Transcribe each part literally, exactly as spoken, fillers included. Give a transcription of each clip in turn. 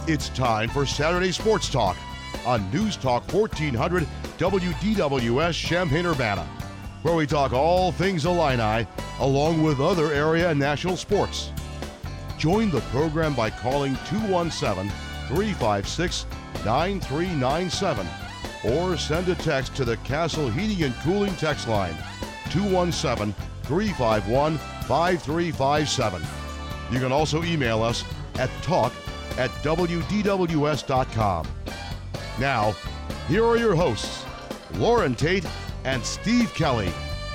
It's time for Saturday Sports Talk on News Talk fourteen hundred W D W S Champaign-Urbana, where we talk all things Illini along with other area and national sports. Join the program by calling two one seven, three five six, nine three nine seven or send a text to the Castle Heating and Cooling text line two one seven, three five one, five three five seven. You can also email us at talk at W D W S dot com. Now, here are your hosts, Lauren Tate and Steve Kelly.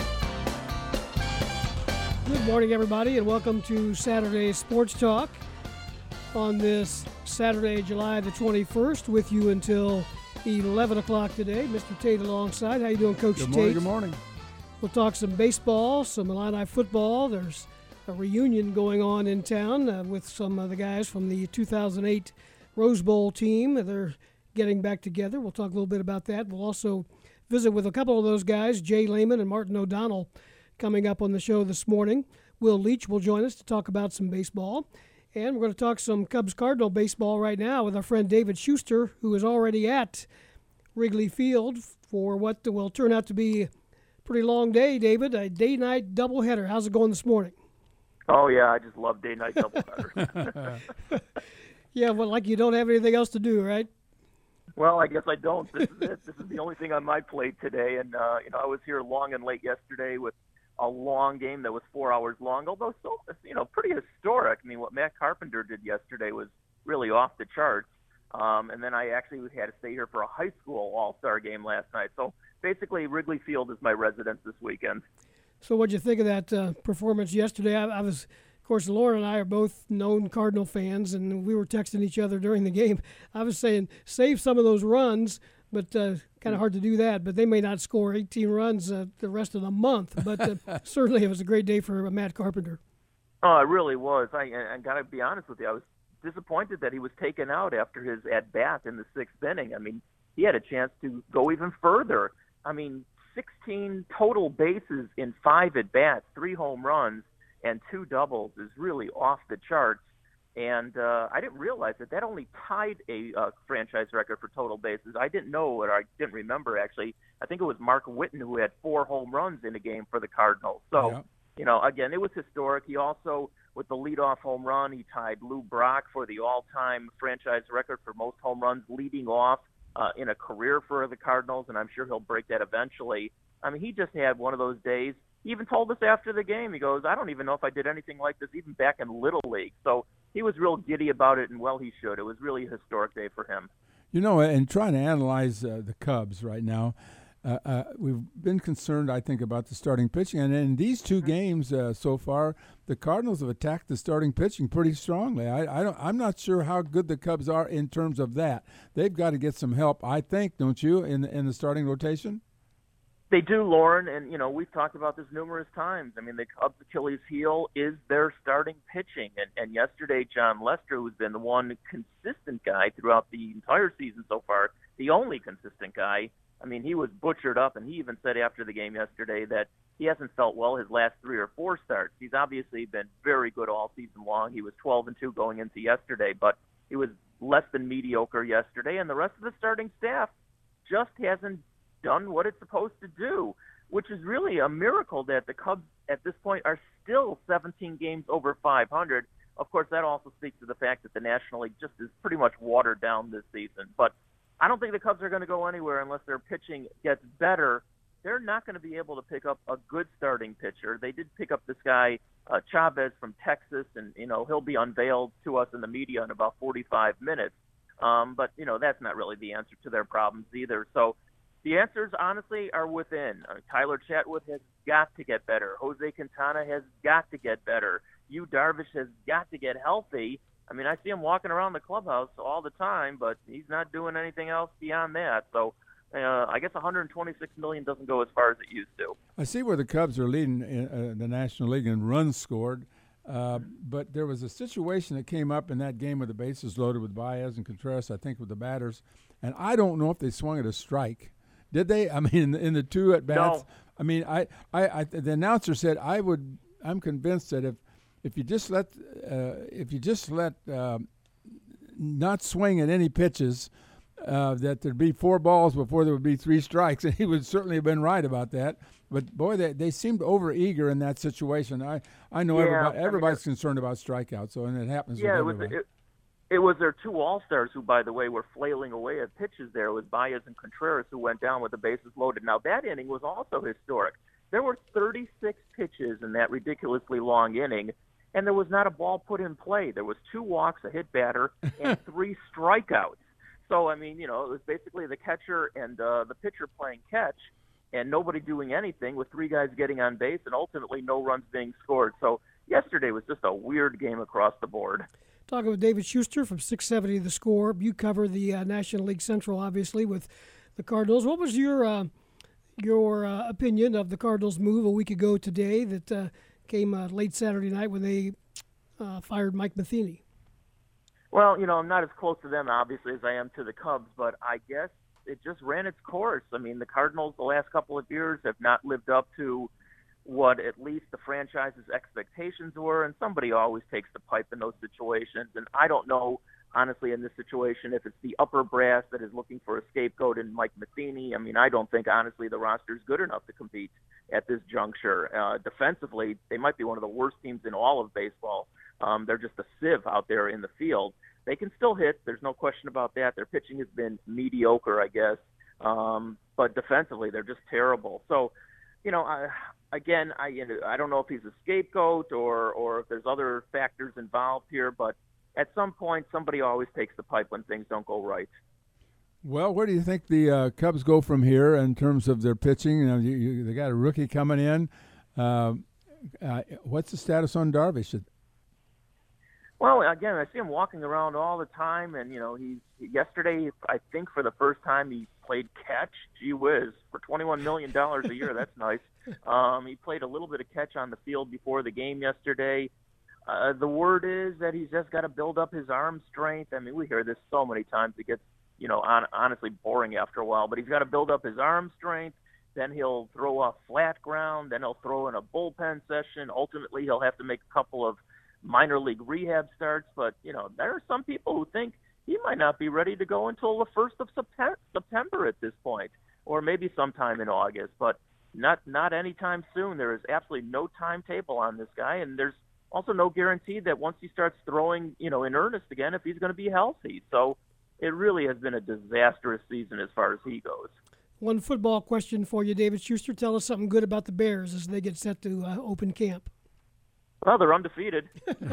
Good morning, everybody, and welcome to Saturday Sports Talk on this Saturday, July the twenty-first, with you until eleven o'clock today. Mister Tate alongside. How you doing, Coach Good Tate? morning, good morning. We'll talk some baseball, some Illini football. There's a reunion going on in town uh, with some of the guys from the two thousand eight Rose Bowl team. They're getting back together. We'll talk a little bit about that. We'll also visit with a couple of those guys, Jay Lehman and Martin O'Donnell, coming up on the show this morning. Will Leach will join us to talk about some baseball. And we're going to talk some Cubs-Cardinal baseball right now with our friend David Schuster, who is already at Wrigley Field for what will turn out to be a pretty long day, David, a day-night doubleheader. How's it going this morning? Oh, yeah, I just love day-night doubleheaders. Yeah, well, like you don't have anything else to do, right? Well, I guess I don't. This is it. This is the only thing on my plate today. And, uh, you know, I was here long and late yesterday with a long game that was four hours long, although so, you know, pretty historic. I mean, what Matt Carpenter did yesterday was really off the charts. Um, and then I actually had to stay here for a high school all-star game last night. So basically, Wrigley Field is my residence this weekend. So what'd you think of that uh, performance yesterday? I, I was, of course, Lauren and I are both known Cardinal fans, and we were texting each other during the game. I was saying, save some of those runs, but uh, kind of hard to do that. But they may not score eighteen runs uh, the rest of the month. But uh, certainly it was a great day for uh, Matt Carpenter. Oh, it really was. I, I got to be honest with you. I was disappointed that he was taken out after his at-bat in the sixth inning. I mean, he had a chance to go even further. I mean, sixteen total bases in five at-bats, three home runs, and two doubles is really off the charts. And uh, I didn't realize that that only tied a uh, franchise record for total bases. I didn't know, or I didn't remember, actually. I think it was Mark Whitten who had four home runs in a game for the Cardinals. So, yeah. you know, again, it was historic. He also, with the leadoff home run, he tied Lou Brock for the all-time franchise record for most home runs leading off uh, in a career for the Cardinals, and I'm sure he'll break that eventually. I mean, he just had one of those days. He even told us after the game, he goes, I don't even know if I did anything like this even back in Little League. So he was real giddy about it, and well, he should. It was really a historic day for him. You know, and trying to analyze uh, the Cubs right now, uh, uh, we've been concerned, I think, about the starting pitching. And in these two games uh, so far, the Cardinals have attacked the starting pitching pretty strongly. I, I don't, I'm not sure how good the Cubs are in terms of that. They've got to get some help, I think, don't you, in in the starting rotation? They do, Lauren, and, you know, we've talked about this numerous times. I mean, the Cubs' Achilles heel is their starting pitching. And, and yesterday, John Lester, who's been the one consistent guy throughout the entire season so far, the only consistent guy, I mean, he was butchered up, and he even said after the game yesterday that he hasn't felt well his last three or four starts. He's obviously been very good all season long. He was twelve and two going into yesterday, but he was less than mediocre yesterday, and the rest of the starting staff just hasn't done what it's supposed to do, which is really a miracle that the Cubs at this point are still seventeen games over five hundred. Of course, that also speaks to the fact that the National League just is pretty much watered down this season. But I don't think the Cubs are going to go anywhere unless their pitching gets better. They're not going to be able to pick up a good starting pitcher. They did pick up this guy, uh, Chavez from Texas, and, you know, he'll be unveiled to us in the media in about forty-five minutes. Um, but, you know, that's not really the answer to their problems either. So the answers, honestly, are within. Uh, Tyler Chatwood has got to get better. Jose Quintana has got to get better. Yu Darvish has got to get healthy. I mean, I see him walking around the clubhouse all the time, but he's not doing anything else beyond that. So uh, I guess one hundred twenty-six million dollars doesn't go as far as it used to. I see where the Cubs are leading in, uh, the National League in runs scored. Uh, but there was a situation that came up in that game with the bases loaded with Baez and Contreras, I think, with the batters. And I don't know if they swung at a strike. Did they? I mean, in the, in the two at bats. No. I mean, I, I, I, the announcer said I would. I'm convinced that if, if you just let, uh, if you just let uh, not swing at any pitches, uh, that there'd be four balls before there would be three strikes, and he would certainly have been right about that. But, boy, they, they seemed over-eager in that situation. I, I know yeah, everybody, everybody's I mean, concerned about strikeouts, so and it happens yeah, with it was, everybody. it, it was their two All-Stars who, by the way, were flailing away at pitches there. It was Baez and Contreras who went down with the bases loaded. Now, that inning was also historic. There were thirty-six pitches in that ridiculously long inning, and there was not a ball put in play. There was two walks, a hit batter, and three strikeouts. So, I mean, you know, it was basically the catcher and uh, the pitcher playing catch, and nobody doing anything with three guys getting on base and ultimately no runs being scored. So yesterday was just a weird game across the board. Talking with David Schuster from six seventy The Score. You cover the uh, National League Central, obviously, with the Cardinals. What was your uh, your uh, opinion of the Cardinals' move a week ago today that uh, came uh, late Saturday night when they uh, fired Mike Matheny? Well, you know, I'm not as close to them, obviously, as I am to the Cubs, but I guess it just ran its course. I mean, the Cardinals the last couple of years have not lived up to what at least the franchise's expectations were, and somebody always takes the pipe in those situations. And I don't know, honestly, in this situation, if it's the upper brass that is looking for a scapegoat in Mike Matheny. I mean, I don't think, honestly, the roster is good enough to compete at this juncture. Uh, defensively, they might be one of the worst teams in all of baseball. Um, they're just a sieve out there in the field. They can still hit. There's no question about that. Their pitching has been mediocre, I guess. Um, but defensively, they're just terrible. So, you know, I, again, I I don't know if he's a scapegoat or, or if there's other factors involved here, but at some point, somebody always takes the pipe when things don't go right. Well, where do you think the uh, Cubs go from here in terms of their pitching? You know, you, you, they got a rookie coming in. Uh, uh, what's the status on Darvish? Well, again, I see him walking around all the time, and you know, he's yesterday. I think for the first time he played catch. Gee whiz, for twenty-one million dollars a year, that's nice. Um, he played a little bit of catch on the field before the game yesterday. Uh, the word is that he's just got to build up his arm strength. I mean, we hear this so many times; it gets, you know, on, honestly boring after a while. But he's got to build up his arm strength. Then he'll throw off flat ground. Then he'll throw in a bullpen session. Ultimately, he'll have to make a couple of minor league rehab starts, but you know, there are some people who think he might not be ready to go until the first of September at this point, or maybe sometime in August, but not not anytime soon. There is absolutely no timetable on this guy, and there's also no guarantee that once he starts throwing, you know, in earnest again, if he's going to be healthy. So it really has been a disastrous season as far as he goes. One football question for you, David Schuster. Tell us something good about the Bears as they get set to uh, open camp. Well, they're undefeated.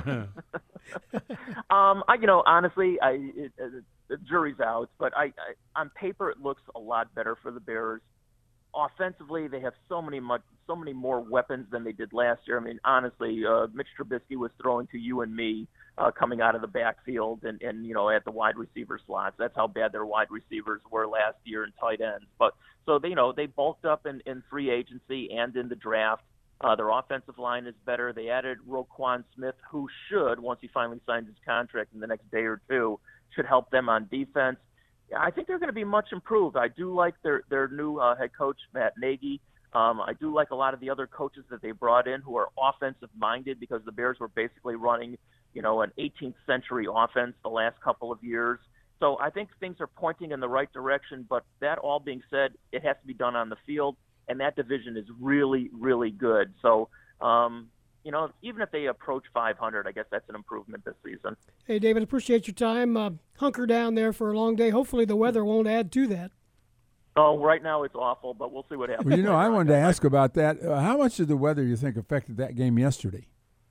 um, I, you know, honestly, I it, it, the jury's out, but I, I, on paper, it looks a lot better for the Bears. Offensively, they have so many much, so many more weapons than they did last year. I mean, honestly, uh, Mitch Trubisky was throwing to you and me uh, coming out of the backfield, and, and you know, at the wide receiver slots. That's how bad their wide receivers were last year and tight ends. But so they, you know, they bulked up in, in free agency and in the draft. Uh, their offensive line is better. They added Roquan Smith, who should, once he finally signs his contract in the next day or two, should help them on defense. I think they're going to be much improved. I do like their, their new uh, head coach, Matt Nagy. Um, I do like a lot of the other coaches that they brought in who are offensive-minded, because the Bears were basically running, you know, an eighteenth century offense the last couple of years. So I think things are pointing in the right direction, but that all being said, it has to be done on the field. And that division is really, really good. So, um, you know, even if they approach five hundred, I guess that's an improvement this season. Hey, David, appreciate your time. Uh, hunker down there for a long day. Hopefully the weather won't add to that. Oh, right now it's awful, but we'll see what happens. Well, you know, I wanted to ask about that. Uh, how much did the weather, you think, affected that game yesterday?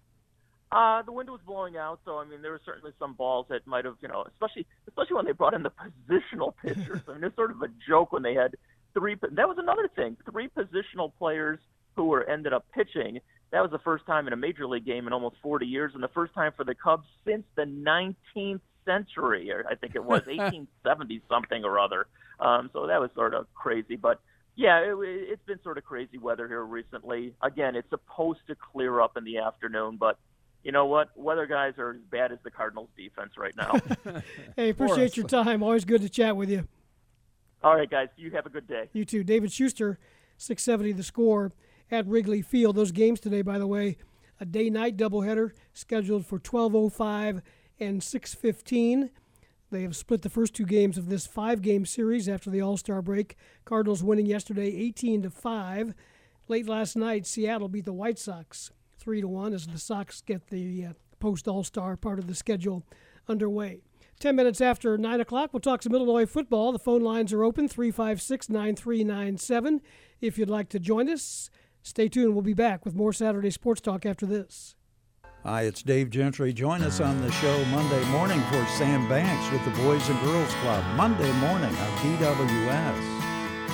Uh, the wind was blowing out, so, I mean, there were certainly some balls that might have, you know, especially especially when they brought in the positional pitchers. I mean, it's sort of a joke when they had three. That was another thing. Three positional players who were ended up pitching. That was the first time in a major league game in almost forty years, and the first time for the Cubs since the nineteenth century, or I think it was eighteen seventy something or other. Um, so that was sort of crazy. But yeah, it, it's been sort of crazy weather here recently. Again, it's supposed to clear up in the afternoon, but you know what? Weather guys are as bad as the Cardinals defense right now. Hey, appreciate your time. Always good to chat with you. All right, guys. You have a good day. You too. David Schuster, six seventy The Score at Wrigley Field. Those games today, by the way, a day-night doubleheader scheduled for twelve oh five and six fifteen. They have split the first two games of this five-game series after the All-Star break. Cardinals winning yesterday eighteen to five. Late last night, Seattle beat the White Sox three to one as the Sox get the uh, post-All-Star part of the schedule underway. Ten minutes after nine o'clock, we'll talk some Illinois football. The phone lines are open, three five six, nine three nine seven. If you'd like to join us, stay tuned. We'll be back with more Saturday Sports Talk after this. Hi, it's Dave Gentry. Join us on the show Monday morning for Sam Banks with the Boys and Girls Club. Monday morning on D W S.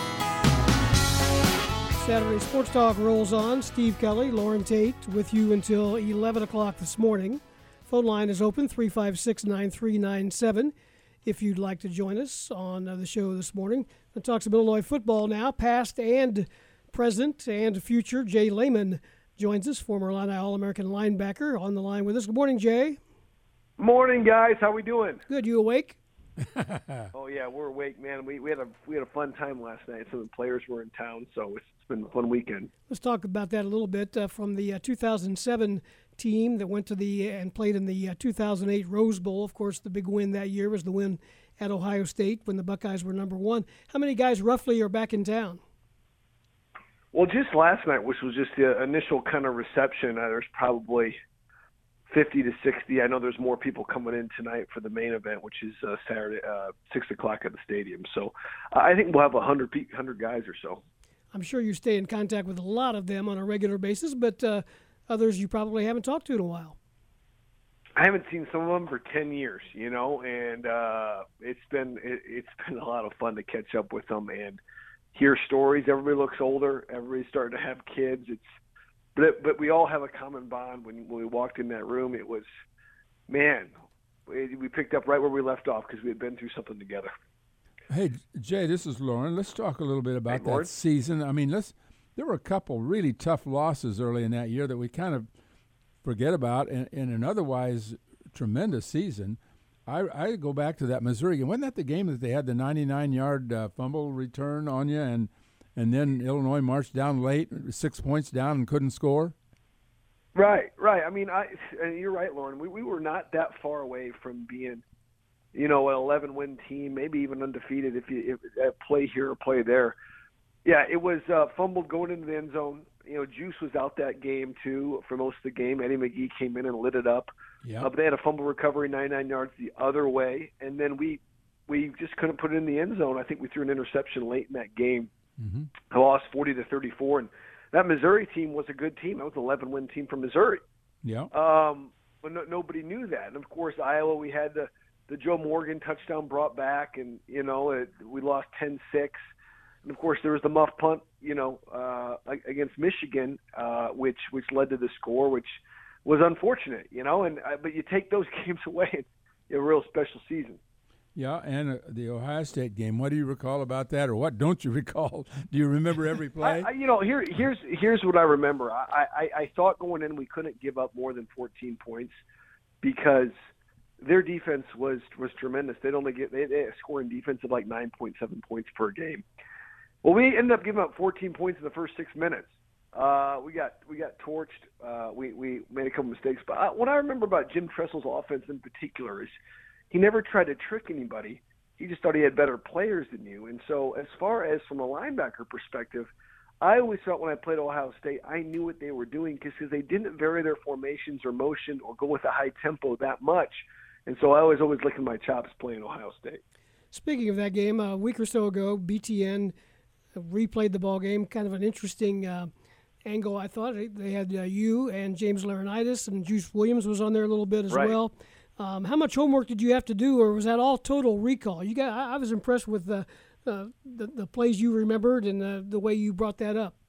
Saturday Sports Talk rolls on. Steve Kelly, Lauren Tate with you until eleven o'clock this morning. Phone line is open, three five six, nine three nine seven. If you'd like to join us on uh, the show this morning. We'll talk some Illinois football now, past and present and future. Jay Lehman joins us, former Illini All-American linebacker, on the line with us. Good morning, Jay. Morning, guys. How we doing? Good. You awake? Oh yeah, we're awake, man. We we had a we had a fun time last night. Some of the players were in town, so it's, it's been a fun weekend. Let's talk about that a little bit. Uh, from the uh, two thousand seven team that went to the and played in the uh, two thousand eight Rose Bowl. Of course, the big win that year was the win at Ohio State when the Buckeyes were number one. How many guys roughly are back in town? Well, just last night, which was just the initial kind of reception, uh, there's probably fifty to sixty. I know there's more people coming in tonight for the main event, which is uh, Saturday, uh, six o'clock at the stadium. So uh, I think we'll have one hundred, one hundred guys or so. I'm sure you stay in contact with a lot of them on a regular basis, but uh, others you probably haven't talked to in a while. I haven't seen some of them for ten years, you know, and uh, it's been it, it's been a lot of fun to catch up with them and hear stories. Everybody looks older. Everybody's starting to have kids. It's but it, but we all have a common bond. When, when we walked in that room, it was, man, we, we picked up right where we left off because we had been through something together. Hey, Jay, this is Lauren. Let's talk a little bit about Hey, that Lauren. season. I mean, let's. There were a couple really tough losses early in that year that we kind of forget about in, in an otherwise tremendous season. I, I go back to that Missouri game. Wasn't that the game that they had the ninety-nine yard uh, fumble return on you, and and then Illinois marched down late, six points down, and couldn't score? Right, right. I mean, I and you're right, Lauren. We we were not that far away from being, you know, an eleven win team, maybe even undefeated if you if, uh, play here or play there. Yeah, it was uh, fumbled going into the end zone. You know, Juice was out that game too for most of the game. Eddie McGee came in and lit it up. Yeah. Uh, but they had a fumble recovery ninety-nine yards the other way, and then we we just couldn't put it in the end zone. I think we threw an interception late in that game. Mm-hmm. I lost forty to thirty-four, and that Missouri team was a good team. That was an eleven win team from Missouri. Yeah. Um, but no, nobody knew that. And of course, Iowa, we had the the Joe Morgan touchdown brought back, and you know it, we lost ten six. And of course, there was the muff punt, you know, uh, against Michigan, uh, which which led to the score, which was unfortunate, you know. And uh, but you take those games away, and you have a real special season. Yeah, and uh, the Ohio State game. What do you recall about that, or what don't you recall? Do you remember every play? I, I, you know, here here's here's what I remember. I, I I thought going in we couldn't give up more than fourteen points because their defense was was tremendous. They'd only get they, they had a scoring defense of like nine point seven points per game. Well, we ended up giving up fourteen points in the first six minutes. Uh, we got we got torched. Uh, we we made a couple mistakes. But I, what I remember about Jim Tressel's offense in particular is he never tried to trick anybody. He just thought he had better players than you. And so, as far as from a linebacker perspective, I always felt when I played Ohio State, I knew what they were doing because they didn't vary their formations or motion or go with a high tempo that much. And so I was always licking my chops playing Ohio State. Speaking of that game, a week or so ago, B T N replayed the ball game. Kind of an interesting uh, angle, I thought. They had uh, you and James Laurinaitis, and Juice Williams was on there a little bit as right. well. Um, how much homework did you have to do, or was that all total recall? You got. I, I was impressed with the, uh, the the plays you remembered and the, the way you brought that up.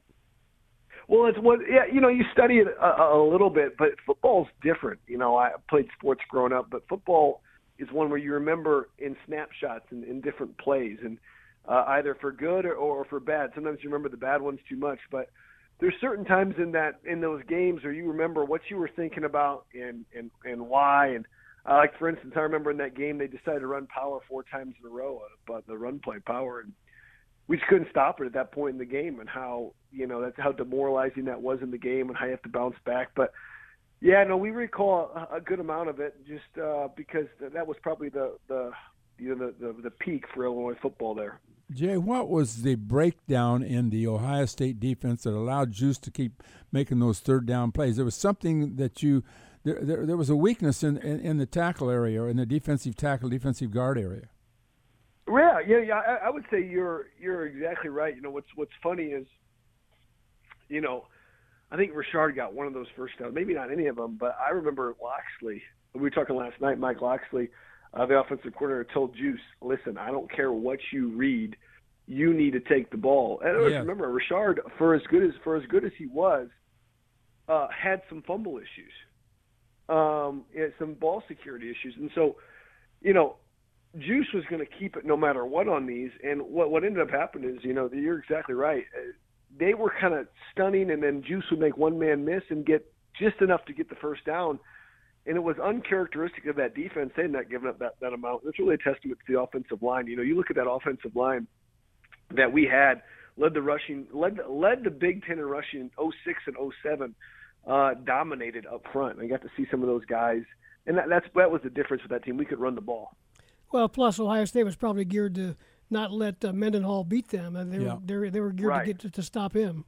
Well, it's what yeah, you know, you study it a, a little bit, but football's different. You know, I played sports growing up, but football is one where you remember in snapshots and in different plays, and uh, either for good or, or for bad. Sometimes you remember the bad ones too much, but there's certain times in that in those games where you remember what you were thinking about and and, and why. And uh, like for instance, I remember in that game they decided to run power four times in a row, uh, but the run play power, and we just couldn't stop it at that point in the game. And how you know that's how demoralizing that was in the game, and how you have to bounce back. But yeah, no, we recall a, a good amount of it just uh, because that was probably the, the you know the, the the peak for Illinois football there. Jay, what was the breakdown in the Ohio State defense that allowed Juice to keep making those third down plays? There was something that you there there, there was a weakness in, in, in the tackle area or in the defensive tackle, defensive guard area. Yeah, yeah, yeah. I, I would say you're you're exactly right. You know, what's what's funny is, you know, I think Richard got one of those first downs. Maybe not any of them, but I remember Loxley. We were talking last night. Mike Loxley, uh, the offensive coordinator, told Juice, "Listen, I don't care what you read, you need to take the ball." And I always Yeah. remember Richard, for as good as for as good as he was, uh, had some fumble issues, um, and some ball security issues, and so, you know. Juice was going to keep it no matter what on these, and what what ended up happening is, you know, you're exactly right. They were kind of stunning, and then Juice would make one man miss and get just enough to get the first down, and it was uncharacteristic of that defense. They had not given up that, that amount. It's really a testament to the offensive line. You know, you look at that offensive line that we had, led the rushing, led led the Big Ten in rushing in oh six and oh seven, uh, dominated up front. I got to see some of those guys, and that, that's that was the difference with that team. We could run the ball. Well, plus Ohio State was probably geared to not let uh, Mendenhall beat them, and they, Yeah. were, they, were, they were geared Right. to get to, to stop him.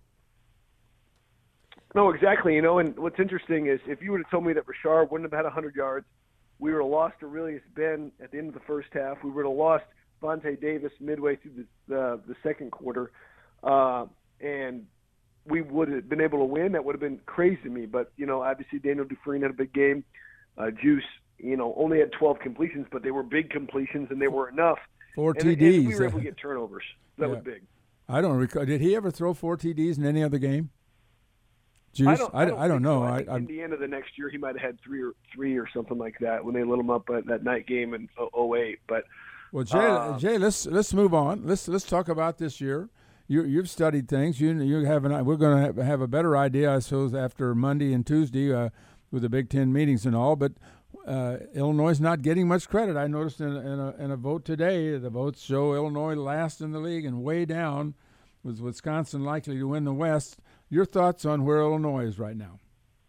No, exactly. You know, and what's interesting is if you would have told me that Richard wouldn't have had one hundred yards, we would have lost Aurelius Ben at the end of the first half. We would have lost Vontae Davis midway through the the, the second quarter, uh, and we would have been able to win. That would have been crazy to me. But you know, obviously Daniel Dufresne had a big game. Uh, Juice, you know, only had twelve completions, but they were big completions and they were enough. Four and, T Ds. And we were able to get turnovers. That Yeah. was big. I don't recall. Did he ever throw four T Ds in any other game? Juice? I don't, I don't, I don't think know. So. I I, think I'm- Indiana the next year he might have had three or three or something like that when they lit him up at that night game in oh eight. But Well, Jay, Uh, Jay, let's let's move on. Let's let's talk about this year. You you've studied things. You you have an. We're going to have, have a better idea, I suppose, after Monday and Tuesday uh, with the Big Ten meetings and all. But uh, Illinois is not getting much credit. I noticed in, in, a, in a vote today, the votes show Illinois last in the league and way down, with Wisconsin likely to win the West. Your thoughts on where Illinois is right now?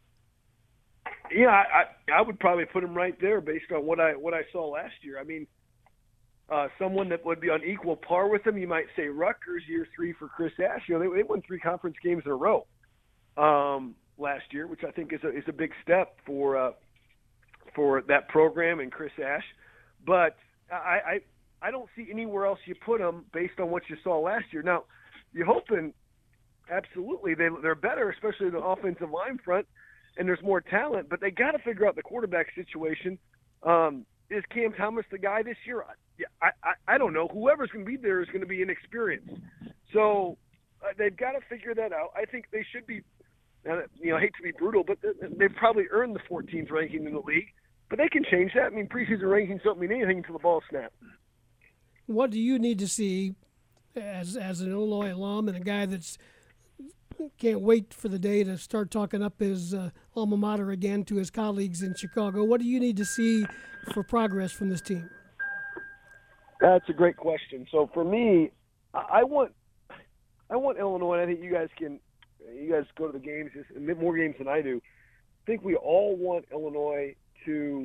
yeah, I, I I would probably put him right there based on what I what I saw last year. I mean, uh, someone that would be on equal par with him, you might say Rutgers, year three for Chris Ash. You know, they, they won three conference games in a row um, last year, which I think is a is a big step for uh, for that program and Chris Ash. But I, I I don't see anywhere else you put them based on what you saw last year. Now, you're hoping absolutely they they're better, especially the offensive line front, and there's more talent. But they got to figure out the quarterback situation. Um, is Cam Thomas the guy this year? Yeah, I, I I don't know. Whoever's going to be there is going to be inexperienced. So uh, they've got to figure that out. I think they should be. Uh, you know, I hate to be brutal, but they- they've probably earned the fourteenth ranking in the league. But they can change that. I mean, preseason rankings don't mean anything until the ball snaps. What do you need to see as as an Illinois alum and a guy that's can't wait for the day to start talking up his uh, alma mater again to his colleagues in Chicago? What do you need to see for progress from this team? That's a great question. So for me, I I want I want Illinois. I think you guys can you guys go to the games, just more games than I do. I think we all want Illinois to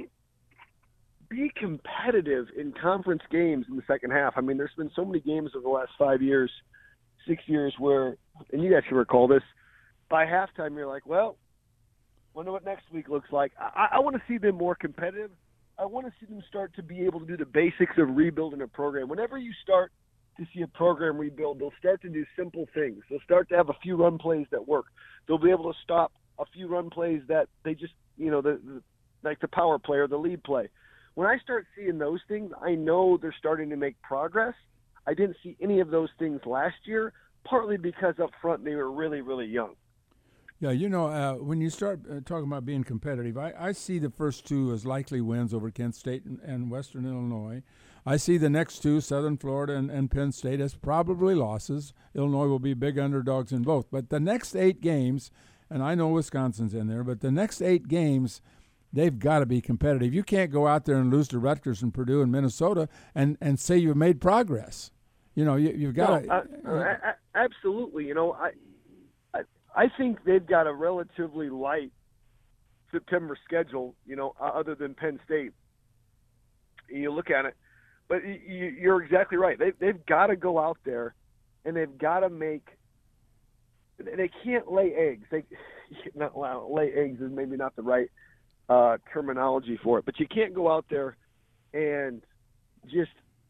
be competitive in conference games in the second half. I mean, there's been so many games over the last five years, six years where, and you guys can recall this, by halftime you're like, well, wonder what next week looks like. I, I want to see them more competitive. I want to see them start to be able to do the basics of rebuilding a program. Whenever you start to see a program rebuild, they'll start to do simple things. They'll start to have a few run plays that work. They'll be able to stop a few run plays that they just, you know, the, the like the power play or the lead play. When I start seeing those things, I know they're starting to make progress. I didn't see any of those things last year, partly because up front they were really, really young. Yeah, you know, uh, when you start uh, talking about being competitive, I, I see the first two as likely wins over Kent State and, and Western Illinois. I see the next two, Southern Florida and, and Penn State, as probably losses. Illinois will be big underdogs in both. But the next eight games, and I know Wisconsin's in there, but the next eight games, they've got to be competitive. You can't go out there and lose to Rutgers and Purdue and Minnesota and, and say you've made progress. You know, you, you've got no, to. I, I, I, absolutely. You know, I, I I think they've got a relatively light September schedule, you know, other than Penn State. And you look at it, but you, you're exactly right. They, they've got to go out there, and they've got to make – they can't lay eggs. They not well, lay eggs is maybe not the right uh, terminology for it, but you can't go out there and just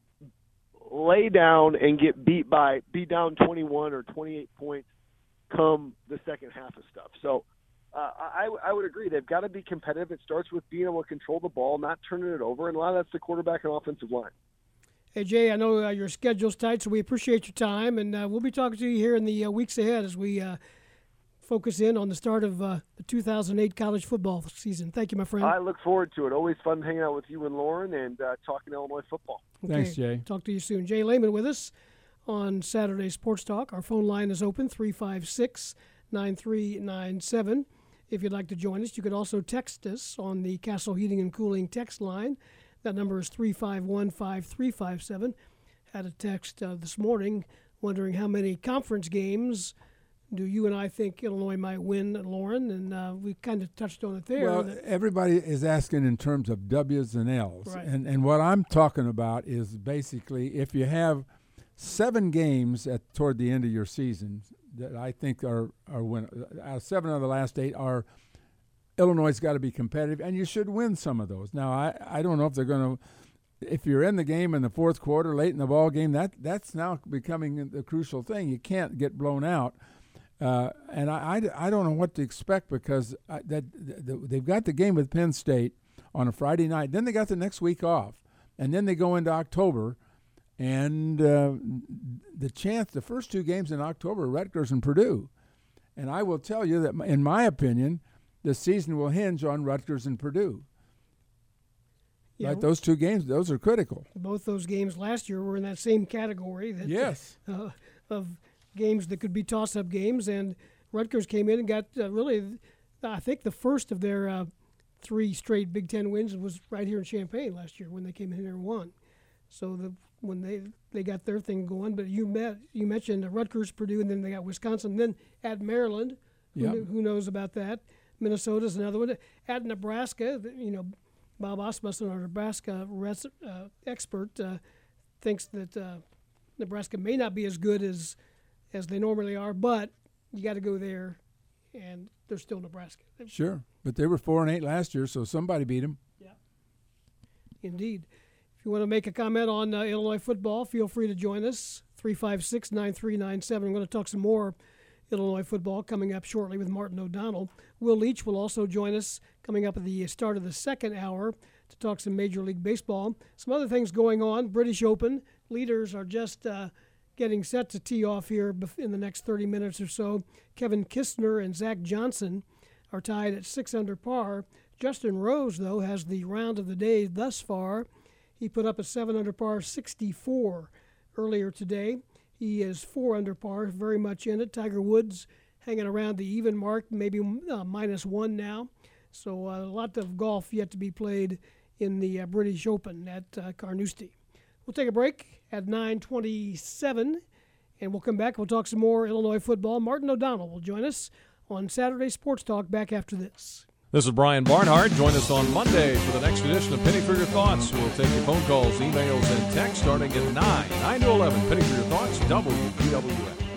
lay down and get beat by – be down twenty-one or twenty-eight points come the second half of stuff. So uh, I, I would agree. They've got to be competitive. It starts with being able to control the ball, not turning it over, and a lot of that's the quarterback and offensive line. Hey, Jay, I know uh, your schedule's tight, so we appreciate your time, and uh, we'll be talking to you here in the uh, weeks ahead as we uh, focus in on the start of uh, the two thousand eight college football season. Thank you, my friend. I look forward to it. Always fun hanging out with you and Lauren and uh, talking Illinois football. Okay. Thanks, Jay. Talk to you soon. Jay Lehman with us on Saturday Sports Talk. Our phone line is open, three five six, nine three nine seven. If you'd like to join us, you could also text us on the Castle Heating and Cooling text line. That number is three five one, five three five seven. Had a text uh, this morning wondering how many conference games do you and I think Illinois might win, Lauren? And uh, we kind of touched on it there. Well, everybody is asking in terms of W's and L's. Right. And, and what I'm talking about is basically if you have seven games at toward the end of your season that I think are, are win, uh, seven of the last eight are – Illinois' got to be competitive, and you should win some of those. Now, I, I don't know if they're going to – if you're in the game in the fourth quarter, late in the ball game, that that's now becoming the crucial thing. You can't get blown out. Uh, and I, I, I don't know what to expect because I, that the, they've got the game with Penn State on a Friday night. Then they got the next week off, and then they go into October. And uh, the chance – the first two games in October are Rutgers and Purdue. And I will tell you that, in my opinion – the season will hinge on Rutgers and Purdue. Yeah, right, those two games, those are critical. Both those games last year were in that same category. That, yes. Uh, of games that could be toss-up games, and Rutgers came in and got uh, really, I think the first of their uh, three straight Big Ten wins was right here in Champaign last year when they came in here and won. So the when they they got their thing going, but you met you mentioned Rutgers, Purdue, and then they got Wisconsin, then at Maryland. Yep. Who, who knows about that? Minnesota's another one. At Nebraska, you know, Bob Osmussen, our Nebraska res, uh, expert, uh, thinks that uh, Nebraska may not be as good as as they normally are, but you got to go there, and they're still Nebraska. Sure, but they were four and eight last year, so somebody beat them. Yeah, indeed. If you want to make a comment on uh, Illinois football, feel free to join us. three five six, nine three nine seven. I'm going to talk some more Illinois football coming up shortly with Martin O'Donnell. Will Leach will also join us coming up at the start of the second hour to talk some Major League Baseball. Some other things going on. British Open leaders are just uh, getting set to tee off here in the next thirty minutes or so. Kevin Kistner and Zach Johnson are tied at six under par. Justin Rose, though, has the round of the day thus far. He put up a seven under par sixty-four earlier today. He is four under par, very much in it. Tiger Woods hanging around the even mark, maybe uh, minus one now. So uh, a lot of golf yet to be played in the uh, British Open at uh, Carnoustie. We'll take a break at nine twenty-seven, and we'll come back. We'll talk some more Illinois football. Martin O'Donnell will join us on Saturday Sports Talk back after this. This is Brian Barnhart. Join us on Monday for the next edition of Penny for Your Thoughts. We'll take your phone calls, emails, and texts starting at nine, nine to eleven. Penny for Your Thoughts, W D W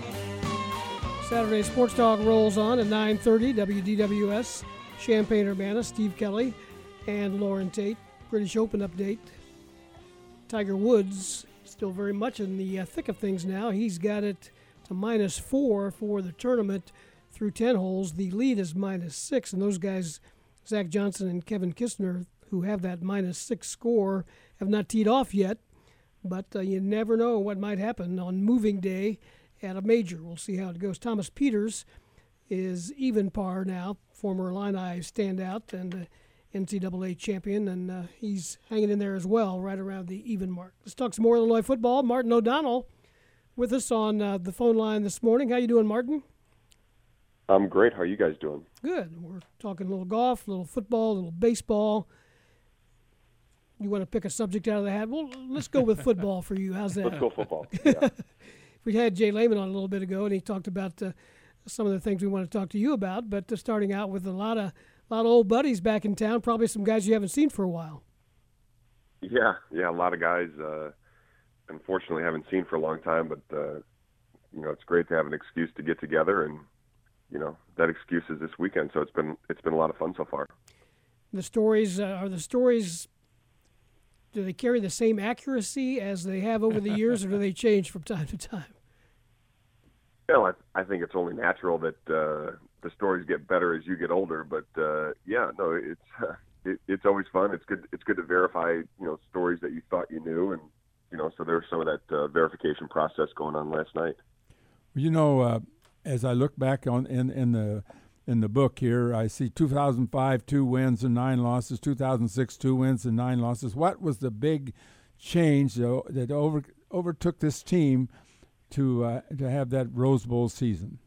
S. Saturday Sports Talk rolls on at nine thirty, W D W S. Champaign-Urbana, Steve Kelly, and Lauren Tate. British Open update. Tiger Woods still very much in the uh, thick of things now. He's got it to minus four for the tournament through ten holes. The lead is minus six, and those guys, Zach Johnson and Kevin Kistner, who have that minus six score, have not teed off yet. But uh, you never know what might happen on moving day at a major. We'll see how it goes. Thomas Peters is even par now, former Illini standout and uh, N C double A champion, and uh, he's hanging in there as well, right around the even mark. Let's talk some more Illinois football. Martin O'Donnell with us on uh, the phone line this morning. How you doing, Martin? I'm great. How are you guys doing? Good. We're talking a little golf, a little football, a little baseball. You want to pick a subject out of the hat? Well, let's go with football for you. How's that? Let's go football. Yeah. We had Jay Lehman on a little bit ago, and he talked about uh, some of the things we want to talk to you about. But uh, starting out with a lot of a lot of old buddies back in town, probably some guys you haven't seen for a while. Yeah, yeah, a lot of guys, uh, unfortunately, haven't seen for a long time, but uh, you know, it's great to have an excuse to get together, and you know, that excuse is this weekend. So it's been it's been a lot of fun so far. The stories uh, are the stories. Do they carry the same accuracy as they have over the years, or do they change from time to time? Well, I, I think it's only natural that uh, the stories get better as you get older. But uh, yeah, no, it's uh, it, it's always fun. It's good. It's good to verify, you know, stories that you thought you knew, and you know, so there's some of that uh, verification process going on last night. You know, uh, as I look back on in in the in the book here, I see two thousand five, two wins and nine losses. two thousand six, two wins and nine losses. What was the big change though, that over overtook this team to uh, to have that Rose Bowl season?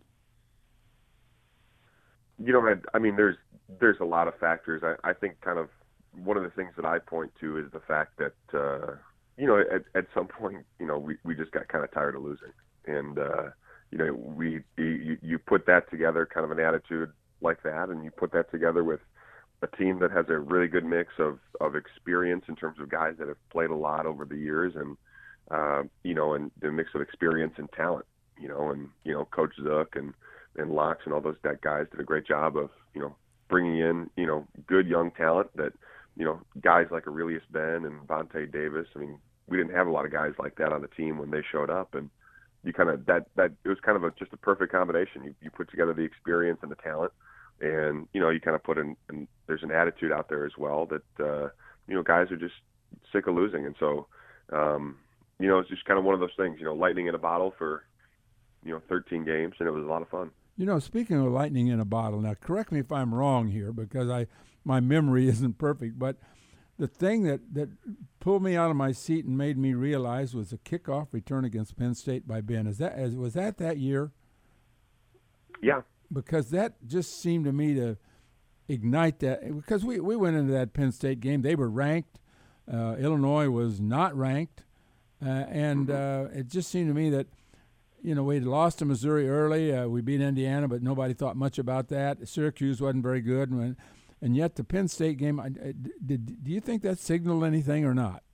You know, I, I mean, there's there's a lot of factors. I, I think kind of one of the things that I point to is the fact that uh, you know, at, at some point, you know, we, we just got kind of tired of losing, and uh, you know, we you, you put that together, kind of an attitude like that, and you put that together with a team that has a really good mix of, of experience in terms of guys that have played a lot over the years, and uh, you know, and the mix of experience and talent, you know, and you know, Coach Zook and and Locks and all those that guys did a great job of, you know, bringing in, you know, good young talent that, you know, guys like Aurelius Ben and Vontae Davis. I mean, we didn't have a lot of guys like that on the team when they showed up, and you kind of that that it was kind of a just a perfect combination. You you put together the experience and the talent, and you know, you kind of put in, and there's an attitude out there as well that uh, you know, guys are just sick of losing, and so um, you know, it's just kind of one of those things. You know, lightning in a bottle for, you know, thirteen games, and it was a lot of fun. You know, speaking of lightning in a bottle, now correct me if I'm wrong here because I my memory isn't perfect, but the thing that, that pulled me out of my seat and made me realize was a kickoff return against Penn State by Ben. Is that as was that that year? Yeah. Because that just seemed to me to ignite that. Because we, we went into that Penn State game. They were ranked. Uh, Illinois was not ranked. Uh, and uh, it just seemed to me that, you know, we'd lost to Missouri early. Uh, we beat Indiana, but nobody thought much about that. Syracuse wasn't very good. And, and yet the Penn State game, I, I, did, do you think that signaled anything or not?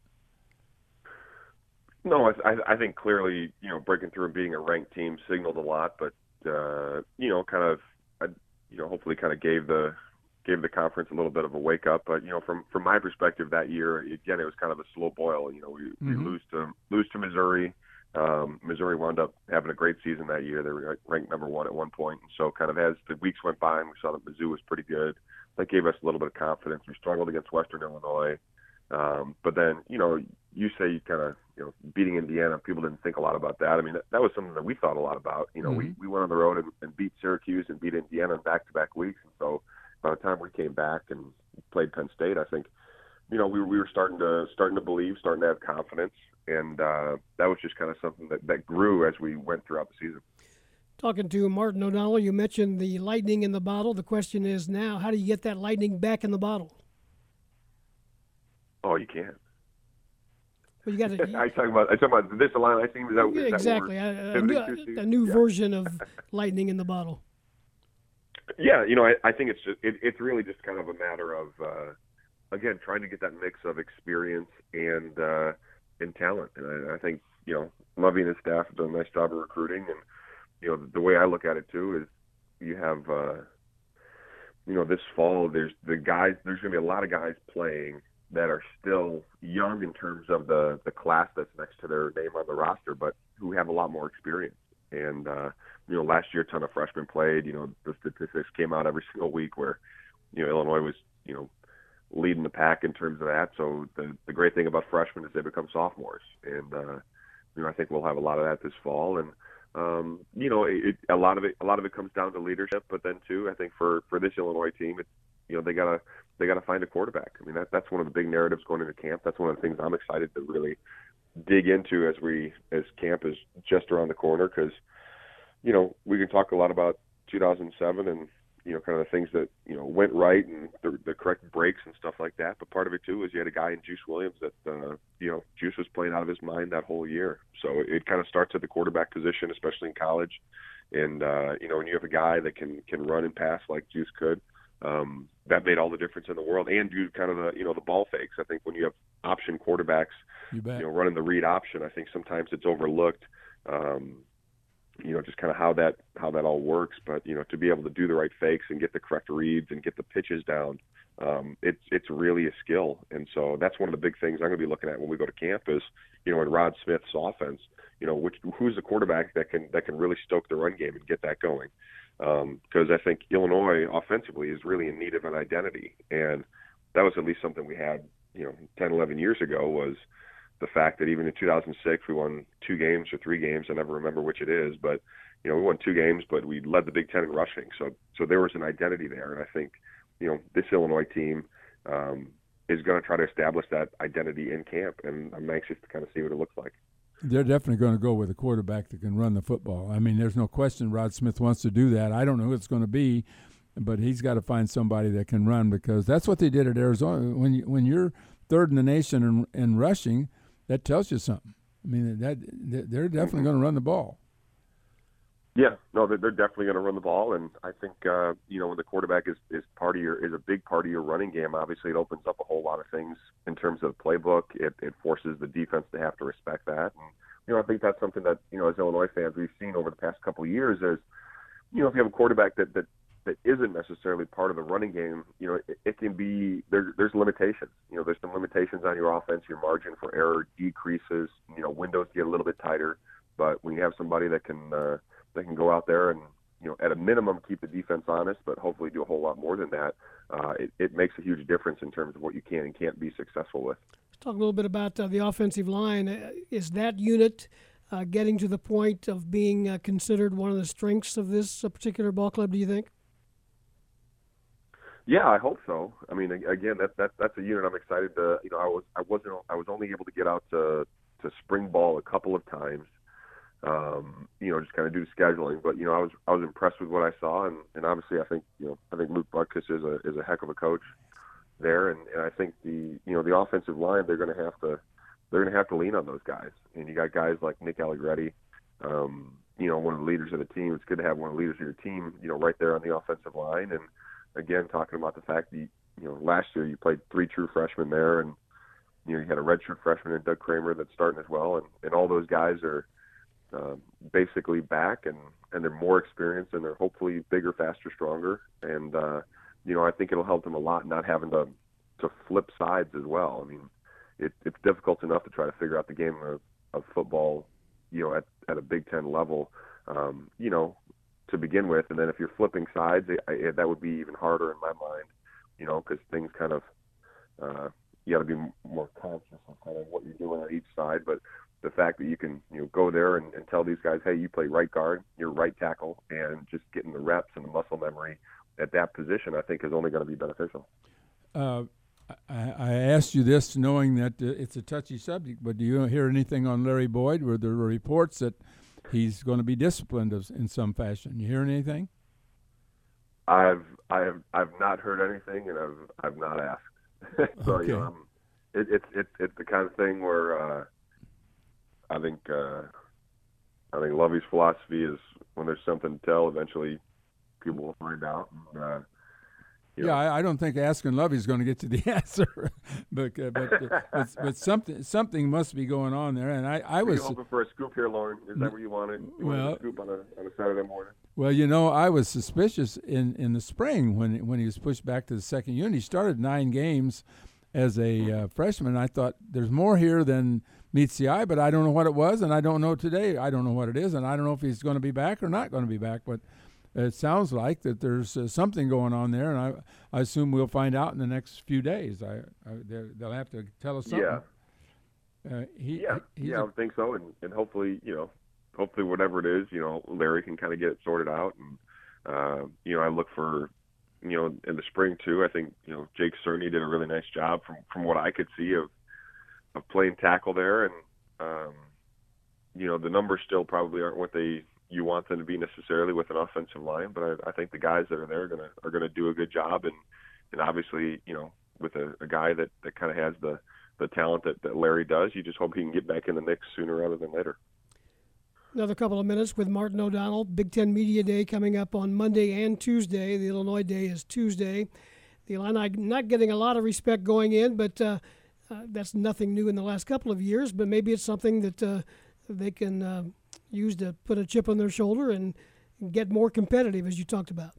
No, I, I think clearly, you know, breaking through and being a ranked team signaled a lot, but, uh, you know, kind of, I, you know, hopefully kind of gave the gave the conference a little bit of a wake up. But, you know, from, from my perspective that year, again, it was kind of a slow boil. You know, we, mm-hmm. we lose to lose to Missouri. Um, Missouri wound up having a great season that year. They were ranked number one at one point. And so kind of as the weeks went by and we saw that Mizzou was pretty good, that gave us a little bit of confidence. We struggled against Western Illinois. Um, but then, you know, you say you kind of, you know, beating Indiana, people didn't think a lot about that. I mean, that, that was something that we thought a lot about. You know, mm-hmm. we, we went on the road and, and beat Syracuse and beat Indiana in back-to-back weeks. And so by the time we came back and played Penn State, I think, you know, we, we were starting to starting to believe, starting to have confidence. And uh, that was just kind of something that, that grew as we went throughout the season. Talking to Martin O'Donnell, you mentioned the lightning in the bottle. The question is now, how do you get that lightning back in the bottle? Oh, you can't. Well, you got to. I talk about. I talk about this line. I think that yeah, is exactly that a, a new, a new yeah. version of lightning in the bottle. Yeah, you know, I, I think it's just it, it's really just kind of a matter of uh, again trying to get that mix of experience and uh, and talent. And I, I think, you know, Lovey and his staff have done a nice job of recruiting. And you know, the, the way I look at it too is you have uh, you know, this fall there's the guys. There's going to be a lot of guys playing that are still young in terms of the, the class that's next to their name on the roster, but who have a lot more experience. And, uh, you know, last year a ton of freshmen played. You know, the statistics came out every single week where, you know, Illinois was, you know, leading the pack in terms of that. So the, the great thing about freshmen is they become sophomores. And, uh, you know, I think we'll have a lot of that this fall. And, um, you know, it, a lot of it, a lot of it comes down to leadership, but then too, I think for, for this Illinois team, it's, you know, they gotta they gotta find a quarterback. I mean, that that's one of the big narratives going into camp. That's one of the things I'm excited to really dig into as we as camp is just around the corner. Because, you know, we can talk a lot about two thousand seven and, you know, kind of the things that, you know, went right and the, the correct breaks and stuff like that. But part of it too is you had a guy in Juice Williams that uh, you know, Juice was playing out of his mind that whole year. So it, it kind of starts at the quarterback position, especially in college. And uh, you know, when you have a guy that can can run and pass like Juice could. Um, that made all the difference in the world. And do kind of the, you know, the ball fakes. I think when you have option quarterbacks, you, bet. you know, running the read option, I think sometimes it's overlooked, um, you know, just kind of how that, how that all works. But, you know, to be able to do the right fakes and get the correct reads and get the pitches down, um, it's, it's really a skill. And so that's one of the big things I'm going to be looking at when we go to camp is, you know, in Rod Smith's offense, you know, which, who's the quarterback that can, that can really stoke the run game and get that going. Because um, I think Illinois offensively is really in need of an identity. And that was at least something we had, you know, ten, eleven years ago, was the fact that even in two thousand six we won two games or three games. I never remember which it is, but, you know, we won two games, but we led the Big Ten in rushing. So, so there was an identity there. And I think, you know, this Illinois team um, is going to try to establish that identity in camp. And I'm anxious to kind of see what it looks like. They're definitely going to go with a quarterback that can run the football. I mean, there's no question Rod Smith wants to do that. I don't know who it's going to be, but he's got to find somebody that can run, because that's what they did at Arizona. When you, when you're third in the nation in, in rushing, that tells you something. I mean, that they're definitely going to run the ball. Yeah, no, they're, they're definitely going to run the ball, and I think uh, you know, when the quarterback is, is part of your is a big part of your running game, obviously it opens up a whole lot of things in terms of playbook. It, it forces the defense to have to respect that, and you know, I think that's something that, you know, as Illinois fans we've seen over the past couple of years. Is, you know, if you have a quarterback that that, that isn't necessarily part of the running game, you know, it, it can be there, there's limitations. You know, there's some limitations on your offense. Your margin for error decreases. You know, windows get a little bit tighter, but when you have somebody that can uh, They can go out there and, you know, at a minimum keep the defense honest, but hopefully do a whole lot more than that. Uh, it, it makes a huge difference in terms of what you can and can't be successful with. Let's talk a little bit about uh, the offensive line. Uh, is that unit uh, getting to the point of being uh, considered one of the strengths of this uh, particular ball club, do you think? Yeah, I hope so. I mean, again, that, that that's a unit I'm excited to. You know, I was I wasn't I was only able to get out to to spring ball a couple of times. Um, you know, just kind of do scheduling, but you know, I was I was impressed with what I saw, and, and obviously, I think you know, I think Luke Butkus is a is a heck of a coach there, and, and I think the you know the offensive line, they're going to have to they're going to have to lean on those guys, and you got guys like Nick Allegretti, um, you know, one of the leaders of the team. It's good to have one of the leaders of your team, you know, right there on the offensive line, and again, talking about the fact that you, you know, last year you played three true freshmen there, and you know, you had a redshirt freshman in Doug Kramer that's starting as well, and, and all those guys are. Uh, basically back, and, and they're more experienced, and they're hopefully bigger, faster, stronger. And, uh, you know, I think it'll help them a lot not having to to flip sides as well. I mean, it, it's difficult enough to try to figure out the game of, of football, you know, at, at a Big Ten level, um, you know, to begin with. And then if you're flipping sides, it, it, that would be even harder in my mind, you know, because things kind of, uh, you got to be more conscious of kind of what you're doing on each side. But the fact that you can, you know, go there and, and tell these guys, hey, you play right guard, you're right tackle, and just getting the reps and the muscle memory at that position, I think is only going to be beneficial. Uh, I, I asked you this knowing that uh, it's a touchy subject, but do you hear anything on Larry Boyd where there are reports that he's going to be disciplined in some fashion? You hear anything? I've I've I've not heard anything, and I've I've not asked. so okay. you know, um, it, it's it's it's the kind of thing where. Uh, I think uh, I think Lovey's philosophy is when there's something to tell, eventually people will find out. And, uh, you yeah, know. I, I don't think asking Lovey's going to get to the answer, but, uh, but, uh, but but something something must be going on there. And I, I was Are you hoping for a scoop here, Lauren? Is that where you wanted? You well, wanted a scoop on a on a Saturday morning? Well, you know, I was suspicious in, in the spring when when he was pushed back to the second unit. He started nine games as a uh, freshman. I thought there's more here than meets the eye, but I don't know what it was, and I don't know today. I don't know what it is, and I don't know if he's going to be back or not going to be back. But it sounds like that there's uh, something going on there, and I, I assume we'll find out in the next few days. I, I they'll have to tell us something. Yeah, uh, he, yeah, he, yeah. a, I would think so, and, and hopefully, you know, hopefully whatever it is, you know, Larry can kind of get it sorted out, and uh, you know, I look for. You know, in the spring too, I think, you know, Jake Cerny did a really nice job from, from what I could see of of playing tackle there. And, um, you know, the numbers still probably aren't what they you want them to be necessarily with an offensive line, but I, I think the guys that are there are gonna are gonna do a good job. And, and obviously, you know, with a, a guy that, that kind of has the, the talent that, that Larry does, you just hope he can get back in the mix sooner rather than later. Another couple of minutes with Martin O'Donnell. Big Ten Media Day coming up on Monday and Tuesday. The Illinois Day is Tuesday. the Illini not getting a lot of respect going in, but uh, uh, that's nothing new in the last couple of years. But maybe it's something that uh, they can uh, use to put a chip on their shoulder and get more competitive, as you talked about.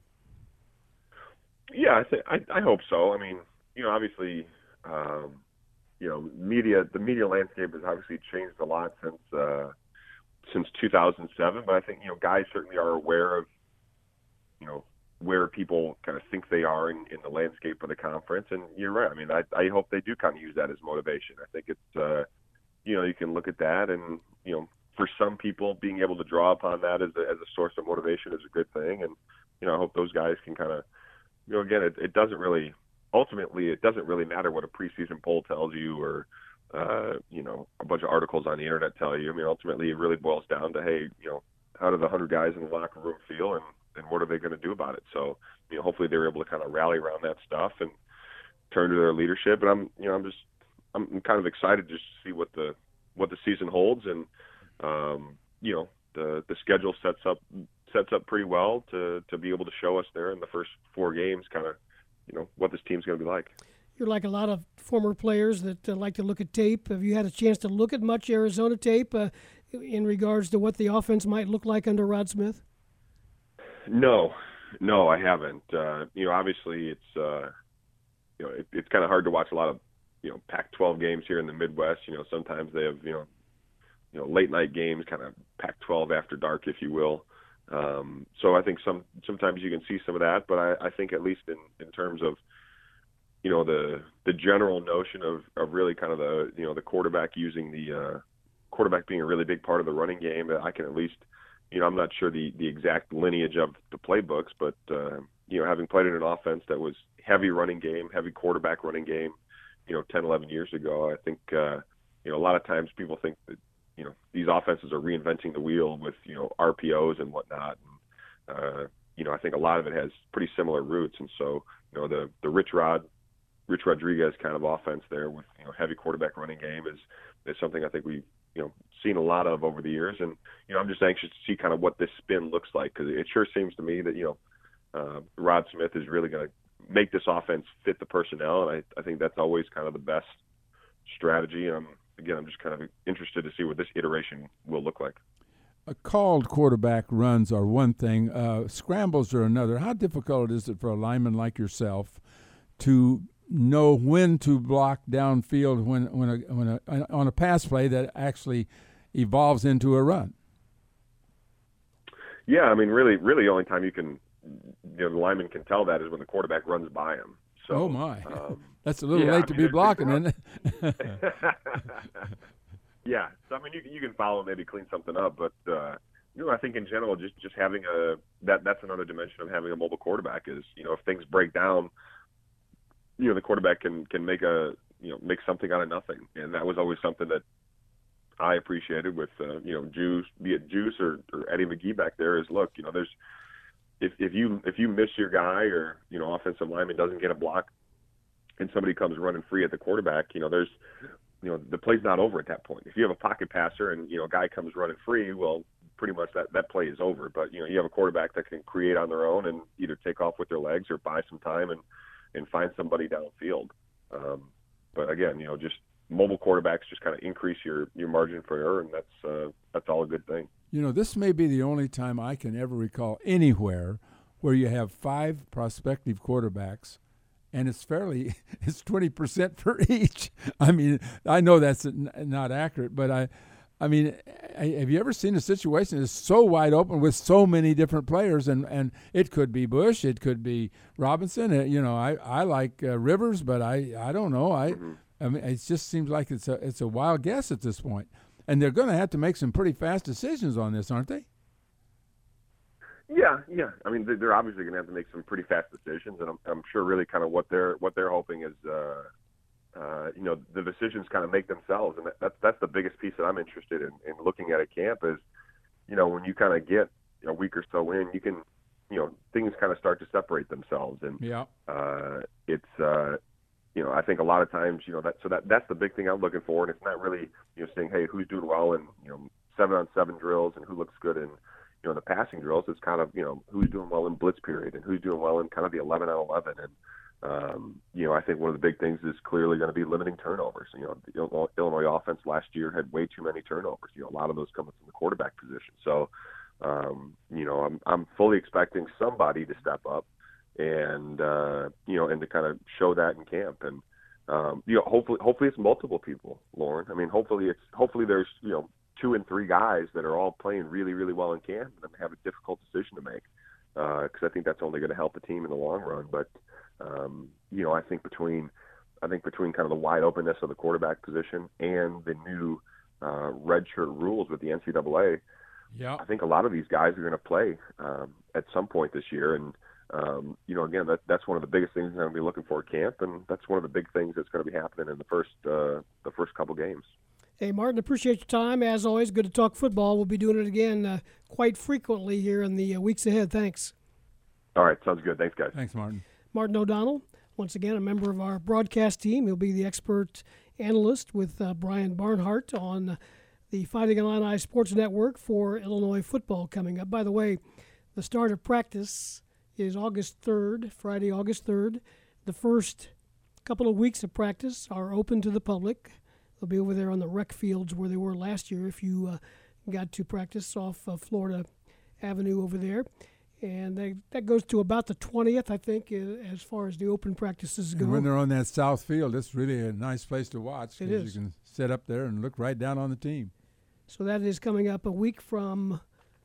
Yeah, I, th- I, I hope so. I mean, you know, obviously, um, you know, media the media landscape has obviously changed a lot since uh, since two thousand seven. But I think you know, guys certainly are aware of you know. where people kind of think they are in, in the landscape of the conference. And you're right. I mean, I, I hope they do kind of use that as motivation. I think it's, uh, you know, you can look at that and, you know, for some people being able to draw upon that as a, as a source of motivation is a good thing. And, you know, I hope those guys can kind of, you know, again, it, it doesn't really, ultimately, it doesn't really matter what a preseason poll tells you or, uh, you know, a bunch of articles on the internet tell you. I mean, ultimately it really boils down to, hey, you know, how do the one hundred guys in the locker room feel and, and what are they going to do about it? So, you know, hopefully they're able to kind of rally around that stuff and turn to their leadership. And I'm, you know, I'm just, I'm kind of excited just to see what the, what the season holds. And, um, you know, the, the schedule sets up, sets up pretty well to, to be able to show us there in the first four games, kind of, you know, what this team's going to be like. You're like a lot of former players that uh, like to look at tape. Have you had a chance to look at much Arizona tape uh, in regards to what the offense might look like under Rod Smith? No, no, I haven't. Uh, you know, obviously it's, uh, you know, it, it's kind of hard to watch a lot of, you know, Pac twelve games here in the Midwest. You know, sometimes they have, you know, you know, late night games, kind of Pac twelve after dark, if you will. Um, so I think some, sometimes you can see some of that, but I, I think at least in, in terms of, you know, the, the general notion of, of really kind of the, you know, the quarterback using the, uh, quarterback being a really big part of the running game, I can at least, you know, I'm not sure the, the exact lineage of the playbooks, but, uh, you know, having played in an offense that was heavy running game, heavy quarterback running game, you know, ten, eleven years ago, I think, uh, you know, a lot of times people think that, you know, these offenses are reinventing the wheel with, you know, R P Os and whatnot. And, uh, you know, I think a lot of it has pretty similar roots. And so, you know, the, the Rich Rod, Rich Rodriguez kind of offense there with, you know, heavy quarterback running game is, is something I think we've, you know, seen a lot of over the years. And, you know, I'm just anxious to see kind of what this spin looks like, because it sure seems to me that, you know, uh, Rod Smith is really going to make this offense fit the personnel. And I, I think that's always kind of the best strategy. And I'm, again, I'm just kind of interested to see what this iteration will look like. A called quarterback runs are one thing. Uh, scrambles are another. How difficult is it for a lineman like yourself to know when to block downfield when when a, when a, on a pass play that actually evolves into a run? Yeah, I mean, really, really, the only time you can, you know, the lineman can tell that is when the quarterback runs by him. So, oh my, um, that's a little yeah, late I to mean, be blocking, isn't it? Yeah, so I mean, you you can follow, maybe clean something up, but uh, you know, I think in general, just just having a that that's another dimension of having a mobile quarterback is, you know, if things break down, you know, the quarterback can can make a you know make something out of nothing, and that was always something that I appreciated with uh, you know Juice, be it Juice or, or Eddie McGee back there. Is look, you know, there's if if you if you miss your guy or you know offensive lineman doesn't get a block, and somebody comes running free at the quarterback, you know, there's you know the play's not over at that point. If you have a pocket passer and you know a guy comes running free, well, pretty much that that play is over. But you know you have a quarterback that can create on their own and either take off with their legs or buy some time and and find somebody downfield. Um, but again, you know, just mobile quarterbacks just kind of increase your, your margin for error, and that's uh, that's all a good thing. You know, this may be the only time I can ever recall anywhere where you have five prospective quarterbacks, and it's fairly it's twenty percent for each. I mean, I know that's not accurate, but I, I mean, have you ever seen a situation that's so wide open with so many different players? And, and it could be Bush, it could be Robinson. You know, I, I like uh, Rivers, but I, I don't know. I mm-hmm. I mean, it just seems like it's a it's a wild guess at this point. And they're going to have to make some pretty fast decisions on this, aren't they? Yeah, yeah. I mean, they're obviously going to have to make some pretty fast decisions, and I'm, I'm sure really kind of what they're what they're hoping is. Uh, Uh, you know, the decisions kind of make themselves. And that, that's, that's the biggest piece that I'm interested in, in looking at a camp is, you know, when you kind of get a week or so in, you can, you know, things kind of start to separate themselves. And yeah. uh, it's, uh, you know, I think a lot of times, you know, that, so that, that's the big thing I'm looking for. And it's not really, you know, saying, hey, who's doing well in, you know, seven on seven drills and who looks good in, you know, the passing drills. It's kind of, you know, who's doing well in blitz period and who's doing well in kind of the eleven on eleven. And, Um, you know, I think one of the big things is clearly going to be limiting turnovers. You know, the Illinois offense last year had way too many turnovers. You know, a lot of those coming from the quarterback position. So, um, you know, I'm I'm fully expecting somebody to step up and uh, you know, and to kind of show that in camp. And um, you know, hopefully, hopefully it's multiple people, Lauren. I mean, hopefully it's hopefully there's you know two and three guys that are all playing really, really well in camp and have a difficult decision to make, because uh, I think that's only going to help the team in the long run. But um, you know, I think between I think between kind of the wide openness of the quarterback position and the new uh, redshirt rules with the N C double A, yeah, I think a lot of these guys are going to play um, at some point this year. And um, you know, again, that that's one of the biggest things I'm going to be looking for at camp, and that's one of the big things that's going to be happening in the first uh, the first couple games. Hey, Martin, appreciate your time. As always, good to talk football. We'll be doing it again uh, quite frequently here in the uh, weeks ahead. Thanks. All right, sounds good. Thanks, guys. Thanks, Martin. Martin O'Donnell, once again, a member of our broadcast team. He'll be the expert analyst with uh, Brian Barnhart on uh, the Fighting Illini Sports Network for Illinois football coming up. By the way, the start of practice is August third, Friday, August third. The first couple of weeks of practice are open to the public. They'll be over there on the rec fields where they were last year if you uh, got to practice off uh, Florida Avenue over there. And they, that goes to about the twentieth, I think, uh, as far as the open practices go. And when they're on that south field, it's really a nice place to watch. It is. You can sit up there and look right down on the team. So that is coming up a week from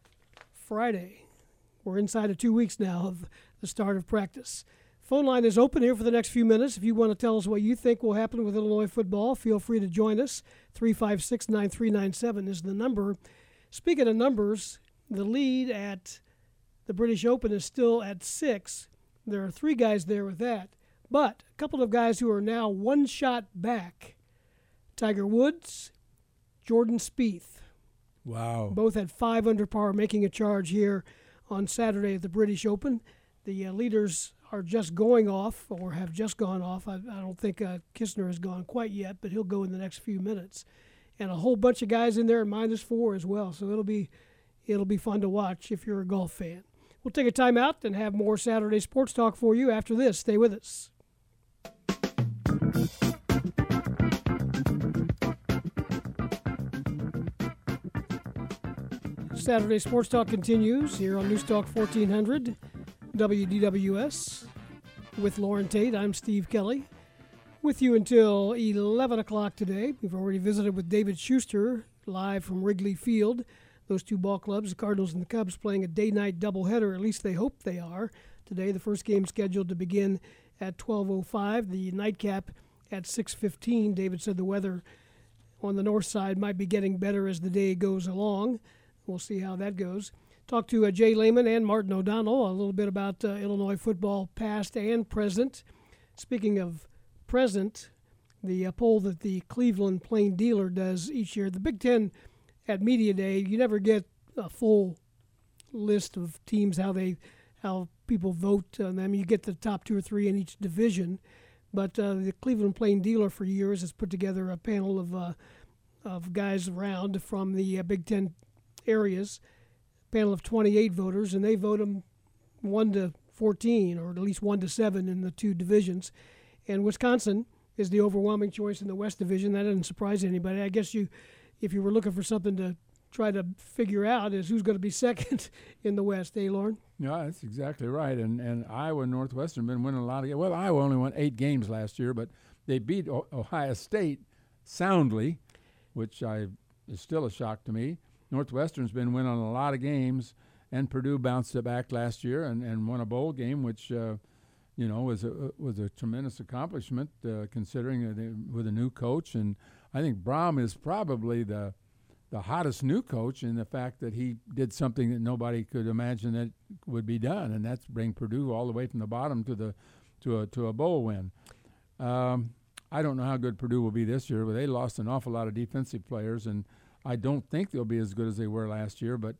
Friday. We're inside of two weeks now of the start of practice. Phone line is open here for the next few minutes. If you want to tell us what you think will happen with Illinois football, feel free to join us. three five six, nine three nine seven is the number. Speaking of numbers, the lead at the British Open is still at six. There are three guys there with that. But a couple of guys who are now one shot back. Tiger Woods, Jordan Spieth. Wow. Both had five under par, making a charge here on Saturday at the British Open. The uh, leaders are just going off or have just gone off. I, I don't think uh, Kistner has gone quite yet, but he'll go in the next few minutes. And a whole bunch of guys in there at minus four as well. So it'll be it'll be fun to watch if you're a golf fan. We'll take a timeout and have more Saturday Sports Talk for you after this. Stay with us. Saturday Sports Talk continues here on News Talk fourteen hundred W D W S with Lauren Tate. I'm Steve Kelly with you until eleven o'clock today. We've already visited with David Schuster live from Wrigley Field. Those two ball clubs, the Cardinals and the Cubs, playing a day-night doubleheader. At least they hope they are. Today, the first game scheduled to begin at twelve oh five. The nightcap at six fifteen. David said the weather on the north side might be getting better as the day goes along. We'll see how that goes. Talk to uh, Jay Lehman and Martin O'Donnell a little bit about uh, Illinois football past and present. Speaking of present, the uh, poll that the Cleveland Plain Dealer does each year, the Big Ten at Media Day, you never get a full list of teams, how they, how people vote on them. You get the top two or three in each division. But uh, the Cleveland Plain Dealer for years has put together a panel of uh, of guys around from the uh, Big Ten areas, panel of twenty-eight voters, and they vote them one to fourteen, or at least one to seven in the two divisions. And Wisconsin is the overwhelming choice in the West Division. That doesn't surprise anybody. I guess you, if you were looking for something to try to figure out, is who's going to be second in the West, eh, Lauren? Yeah, that's exactly right. And and Iowa and Northwestern been winning a lot of games. Well, Iowa only won eight games last year, but they beat o- Ohio State soundly, which I is still a shock to me. Northwestern's been winning a lot of games, and Purdue bounced it back last year and, and won a bowl game, which uh, you know was a was a tremendous accomplishment uh, considering uh, they, with a new coach. And I think Braum is probably the the hottest new coach in the fact that he did something that nobody could imagine that would be done, and that's bring Purdue all the way from the bottom to the to a to a bowl win. Um, I don't know how good Purdue will be this year, but they lost an awful lot of defensive players, and I don't think they'll be as good as they were last year, but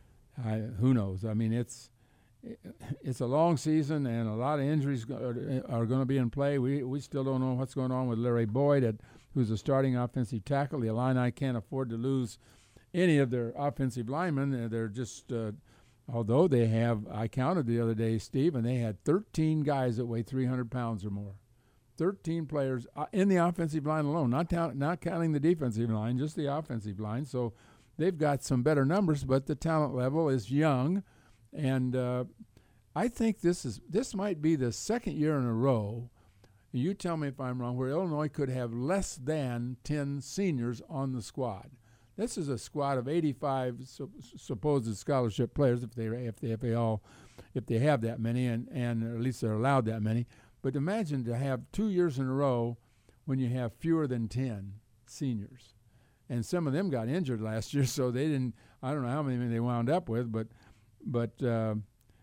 I, who knows? I mean, it's it's a long season, and a lot of injuries are, are going to be in play. We we still don't know what's going on with Larry Boyd, at, who's a starting offensive tackle. The Illini can't afford to lose any of their offensive linemen. They're just uh, although they have, I counted the other day, Steve, and they had thirteen guys that weigh three hundred pounds or more. thirteen players uh, in the offensive line alone, not, ta- not counting the defensive line, just the offensive line. So they've got some better numbers, but the talent level is young. And uh, I think this is this might be the second year in a row, you tell me if I'm wrong, where Illinois could have less than ten seniors on the squad. This is a squad of eighty-five su- supposed scholarship players, if they if they if they all if they have that many, and, and at least they're allowed that many. But imagine to have two years in a row when you have fewer than ten seniors, and some of them got injured last year, so they didn't. I don't know how many they wound up with, but but uh,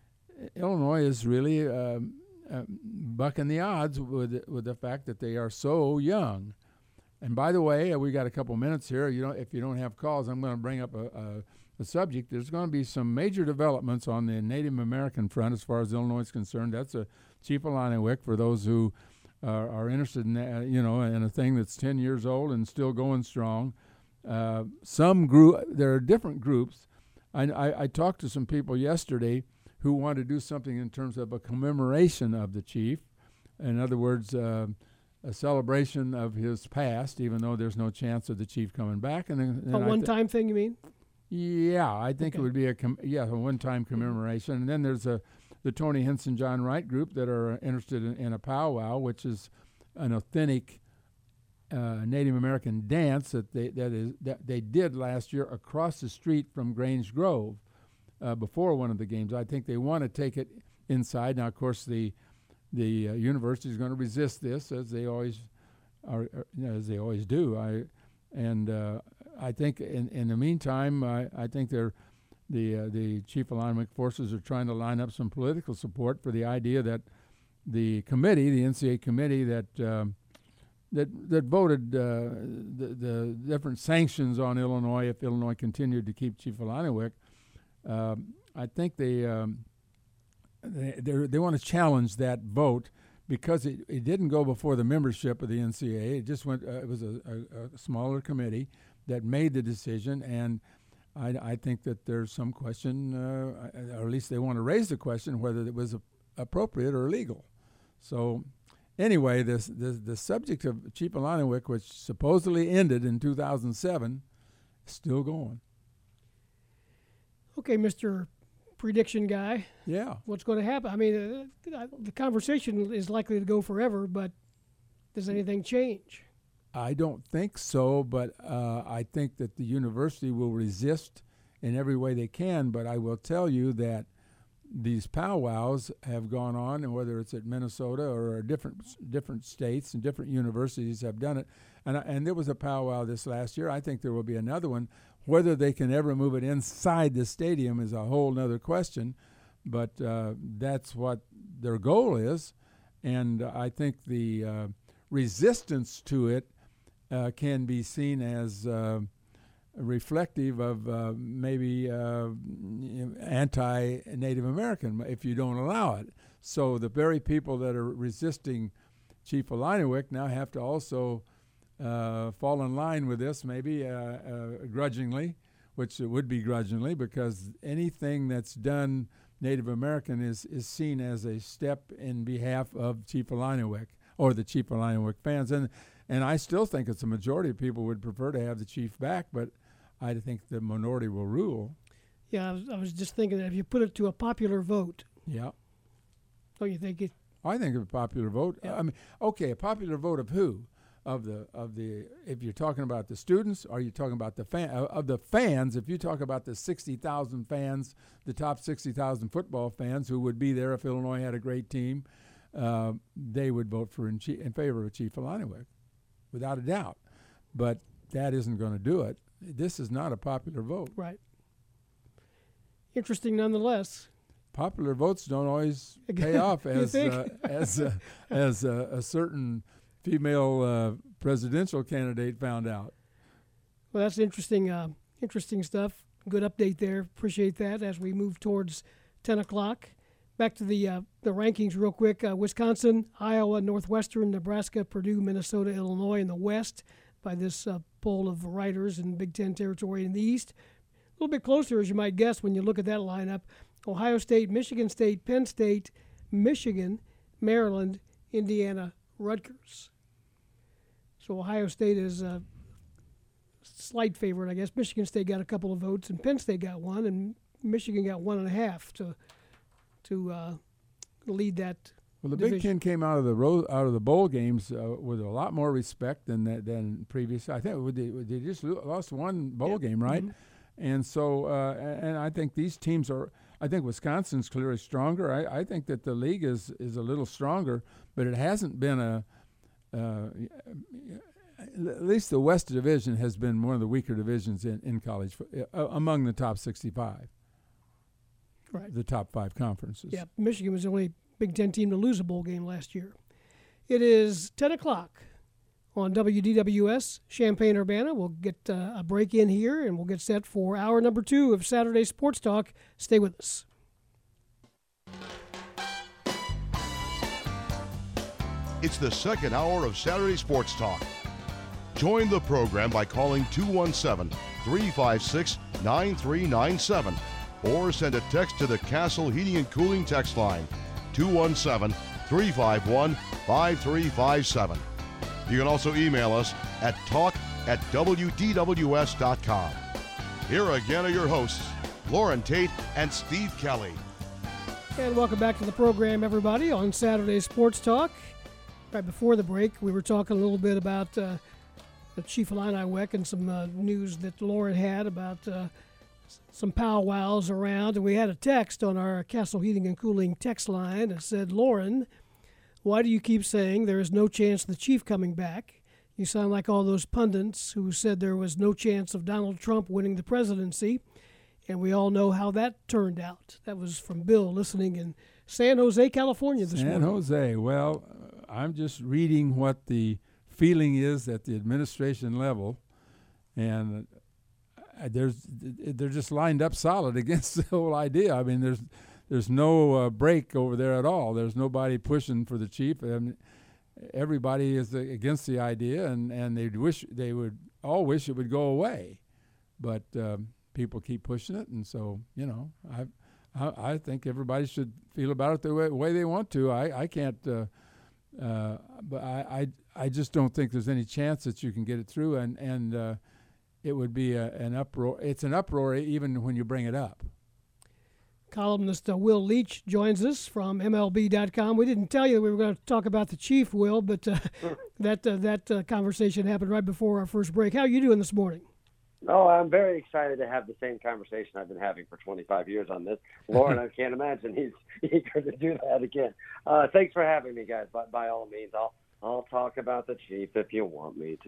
Illinois is really uh, uh, bucking the odds with with the fact that they are so young. And by the way, we got a couple minutes here. You know, if you don't have calls, I'm going to bring up a, a, a subject. There's going to be some major developments on the Native American front as far as Illinois is concerned. That's a Chief Illiniwek for those who uh, are interested in, uh, you know, in a thing that's ten years old and still going strong. Uh, some group, there are different groups. I, I, I talked to some people yesterday who want to do something in terms of a commemoration of the chief. In other words, uh, a celebration of his past, even though there's no chance of the chief coming back. And, and a I one-time th- thing, you mean? Yeah, I think okay. it would be a com- yeah a one-time commemoration. And then there's a the Tony Henson John Wright group that are interested in, in a powwow, which is an authentic uh, Native American dance that they that is that they did last year across the street from Grange Grove uh, before one of the games. I think they want to take it inside. Now, of course, the The uh, university is going to resist this, as they always are, are you know, as they always do. I and uh, I think in in the meantime, I, I think they're the uh, the Chief Illiniwek forces are trying to line up some political support for the idea that the committee, the N C A A committee that um, that that voted uh, the the different sanctions on Illinois if Illinois continued to keep Chief Illiniwek. Uh, I think they. Um, They they want to challenge that vote because it, it didn't go before the membership of the N C A A. It just went. Uh, it was a, a, a smaller committee that made the decision, and I, I think that there's some question, uh, or at least they want to raise the question whether it was a, appropriate or legal. So, anyway, this the the subject of Chief Illiniwek, which supposedly ended in two thousand seven, is still going. Okay, Mister Prediction guy. Yeah. What's going to happen? I mean, uh, the conversation is likely to go forever, but does anything change? I don't think so, but uh, I think that the university will resist in every way they can. But I will tell you that these powwows have gone on, and whether it's at Minnesota or different different states and different universities have done it. And and there was a powwow this last year. I think there will be another one. Whether they can ever move it inside the stadium is a whole nother question, but uh, that's what their goal is. And uh, I think the uh, resistance to it uh, can be seen as uh, reflective of uh, maybe uh, anti-Native American if you don't allow it. So the very people that are resisting Chief Illiniwek now have to also uh, fall in line with this, maybe uh, uh, grudgingly, which it would be grudgingly, because anything that's done Native American is, is seen as a step in behalf of Chief Illiniwek or the Chief Illiniwek fans. And and I still think it's a majority of people would prefer to have the chief back, but I think the minority will rule. Yeah, I was, I was just thinking that if you put it to a popular vote, yeah, don't you think it? I think of a popular vote. Yeah. I mean, okay, a popular vote of who? Of the of the if you're talking about the students, or are you talking about the fan uh, of the fans? If you talk about the sixty thousand fans, the top sixty thousand football fans who would be there if Illinois had a great team, uh, they would vote for in, in favor of Chief Illiniwek, without a doubt. But that isn't going to do it. This is not a popular vote. Right. Interesting, nonetheless. Popular votes don't always pay off, as uh, as uh, as uh, a certain female uh, presidential candidate found out. Well, that's interesting. Uh, interesting stuff. Good update there. Appreciate that. As we move towards ten o'clock, back to the uh, the rankings real quick. Uh, Wisconsin, Iowa, Northwestern, Nebraska, Purdue, Minnesota, Illinois in the West. By this uh, poll of writers in Big Ten territory in the East, a little bit closer, as you might guess, when you look at that lineup. Ohio State, Michigan State, Penn State, Michigan, Maryland, Indiana, Rutgers. So Ohio State is a slight favorite, I guess. Michigan State got a couple of votes, and Penn State got one, and Michigan got one and a half to to uh, lead that. Well, the division. Big Ten came out of the ro- out of the bowl games uh, with a lot more respect than that, than previous. I think they, they just lost one bowl yep. game, right? Mm-hmm. And so, uh, and I think these teams are. I think Wisconsin's clearly stronger. I, I think that the league is is a little stronger, but it hasn't been a. Uh, at least the West Division has been one of the weaker divisions in, in college uh, among the top sixty-five. Right. The top five conferences. Yeah, Michigan was the only Big Ten team to lose a bowl game last year. It is ten o'clock on W D W S, Champaign-Urbana. We'll get uh, a break in here, and we'll get set for hour number two of Saturday Sports Talk. Stay with us. It's the second hour of Saturday Sports Talk. Join the program by calling two one seven, three five six, nine three nine seven or send a text to the Castle Heating and Cooling text line, two one seven, three five one, five three five seven. You can also email us at talk at w d w s dot com. Here again are your hosts, Lauren Tate and Steve Kelly. And welcome back to the program, everybody, on Saturday Sports Talk. Right before the break, we were talking a little bit about uh, the Chief Illini W E C and some uh, news that Lauren had about uh, some powwows around. And we had a text on our Castle Heating and Cooling text line that said, Lauren, why do you keep saying there is no chance of the Chief coming back? You sound like all those pundits who said there was no chance of Donald Trump winning the presidency. And we all know how that turned out. That was from Bill listening in San Jose, California this San morning. San Jose. Well, uh, I'm just reading what the feeling is at the administration level, and uh, there's they're just lined up solid against the whole idea. I mean, there's there's no uh, break over there at all. There's nobody pushing for the chief. I mean, everybody is against the idea, and, and they wish they would all wish it would go away, but um, people keep pushing it, and so you know, I I, I think everybody should feel about it the way, way they want to. I I can't, uh, uh, but I, I I just don't think there's any chance that you can get it through, and and uh, it would be a, an uproar. It's an uproar even when you bring it up. Columnist uh, Will Leach joins us from M L B dot com. We didn't tell you we were going to talk about the Chief, Will, but uh, that uh, that uh, conversation happened right before our first break. How are you doing this morning? Oh, I'm very excited to have the same conversation I've been having for twenty-five years on this. Lauren, I can't imagine he's eager to do that again. Uh, thanks for having me, guys. But by all means, I'll I'll talk about the Chief if you want me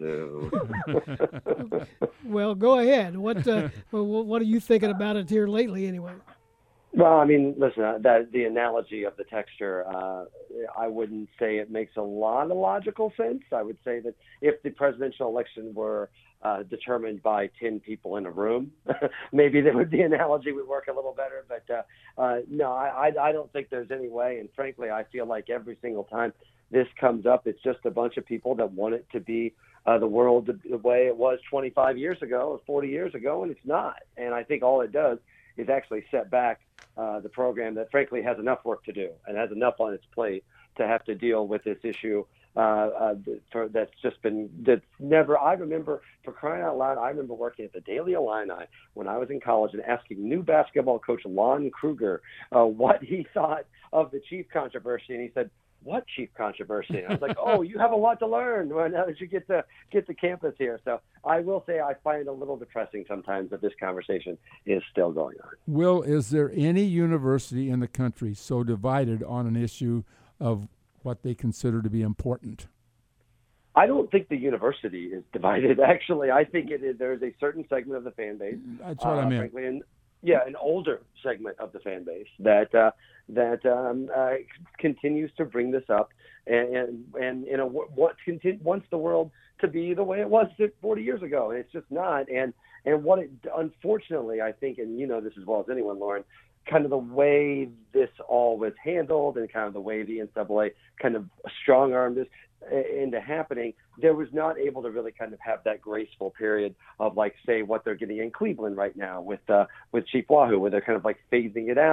to. Well, go ahead. What uh, what are you thinking about it here lately, anyway? Well, I mean, listen, uh, that the analogy of the texture, uh, I wouldn't say it makes a lot of logical sense. I would say that if the presidential election were uh, determined by ten people in a room, maybe that would, the analogy would work a little better. But uh, uh, no, I, I don't think there's any way. And frankly, I feel like every single time this comes up, it's just a bunch of people that want it to be uh, the world the way it was twenty-five years ago or forty years ago, and it's not. And I think all it does is actually set back uh, the program that, frankly, has enough work to do and has enough on its plate to have to deal with this issue uh, uh, for, that's just been that's never. I remember, for crying out loud, I remember working at the Daily Illini when I was in college and asking new basketball coach Lon Kruger uh, what he thought of the Chief controversy, and he said, "What Chief controversy?" And I was like, "Oh, you have a lot to learn now that you get to get to campus here." So I will say I find it a little depressing sometimes that this conversation is still going on. Will, is there any university in the country so divided on an issue of what they consider to be important? I don't think the university is divided. Actually, I think it is. There is a certain segment of the fan base. That's what uh, I meant. Frankly, and yeah, an older segment of the fan base that uh, that um, uh, continues to bring this up and and, and you know what continue, wants the world to be the way it was forty years ago, and it's just not. And and what it unfortunately, I think, and you know this as well as anyone, Lauren, kind of the way this all was handled and kind of the way the N C double A kind of strong-armed this into happening, there was not able to really kind of have that graceful period of, like, say, what they're getting in Cleveland right now with uh, with Chief Wahoo, where they're kind of like phasing it out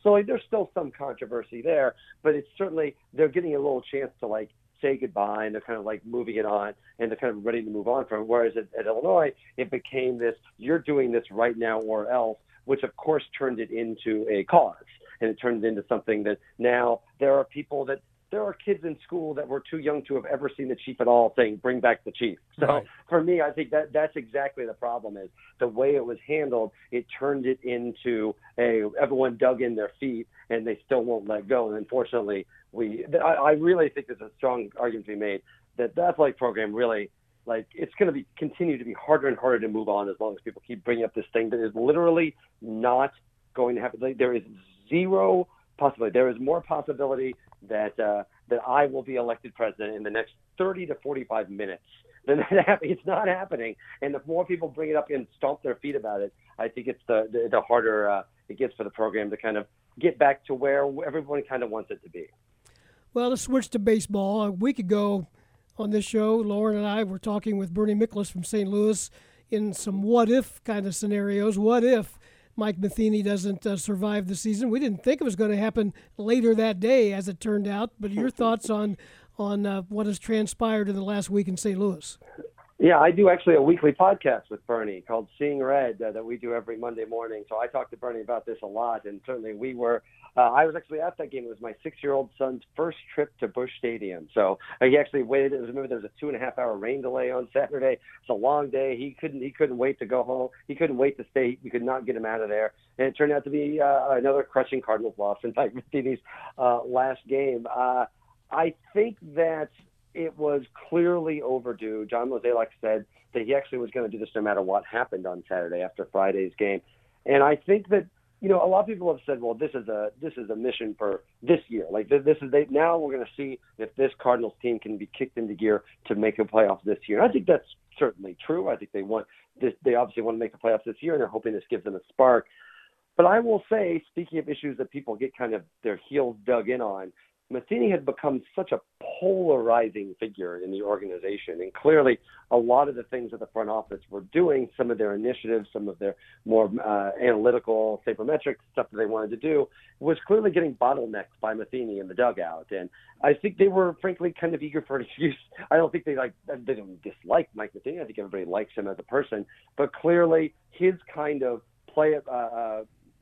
So like, there's still some controversy there, but it's certainly they're getting a little chance to like say goodbye, and they're kind of like moving it on, and they're kind of ready to move on from it. Whereas at, at Illinois, it became this, you're doing this right now or else, which of course turned it into a cause, and it turned it into something that now there are people that, there are kids in school that were too young to have ever seen the chief at all saying, bring back the chief. So right. For me, I think that that's exactly the problem is the way it was handled. It turned it into a, everyone dug in their feet and they still won't let go. And unfortunately, we, I, I really think there's a strong argument to be made that the athletic program really, like, it's going to be continue to be harder and harder to move on as long as people keep bringing up this thing that is literally not going to happen. Like, there is zero possibility. There is more possibility that uh, that I will be elected president in the next thirty to forty-five minutes than that happen. It's not happening. And the more people bring it up and stomp their feet about it, I think it's the the, the harder uh, it gets for the program to kind of get back to where everyone kind of wants it to be. Well, let's switch to baseball. A week ago on this show, Lauren and I were talking with Bernie Miklasz from Saint Louis in some what-if kind of scenarios. What if Mike Matheny doesn't uh, survive the season? We didn't think it was going to happen later that day, as it turned out. But your thoughts on on uh, what has transpired in the last week in Saint Louis? Yeah, I do actually a weekly podcast with Bernie called Seeing Red uh, that we do every Monday morning. So I talked to Bernie about this a lot, and certainly we were. Uh, I was actually at that game. It was my six-year-old son's first trip to Busch Stadium. So uh, he actually waited. It was, remember, there was a two and a half hour rain delay on Saturday. It's a long day. He couldn't. He couldn't wait to go home. He couldn't wait to stay. We could not get him out of there. And it turned out to be uh, another crushing Cardinals loss in Mike Matheny's uh, last game. Uh, I think that it was clearly overdue. John Mozeliak said that he actually was going to do this no matter what happened on Saturday after Friday's game. And I think that, you know, a lot of people have said, well, this is a this is a mission for this year. Like this is they, now we're going to see if this Cardinals team can be kicked into gear to make a playoffs this year. And I think that's certainly true. I think they want this. They obviously want to make the playoffs this year, and they're hoping this gives them a spark. But I will say, speaking of issues that people get kind of their heels dug in on, Matheny has become such a polarizing figure in the organization. And clearly, a lot of the things that the front office were doing, some of their initiatives, some of their more uh, analytical, sabermetric stuff that they wanted to do, was clearly getting bottlenecked by Matheny in the dugout. And I think they were, frankly, kind of eager for an excuse. I don't think they like they don't dislike Mike Matheny. I think everybody likes him as a person. But clearly, his kind of play, uh, uh,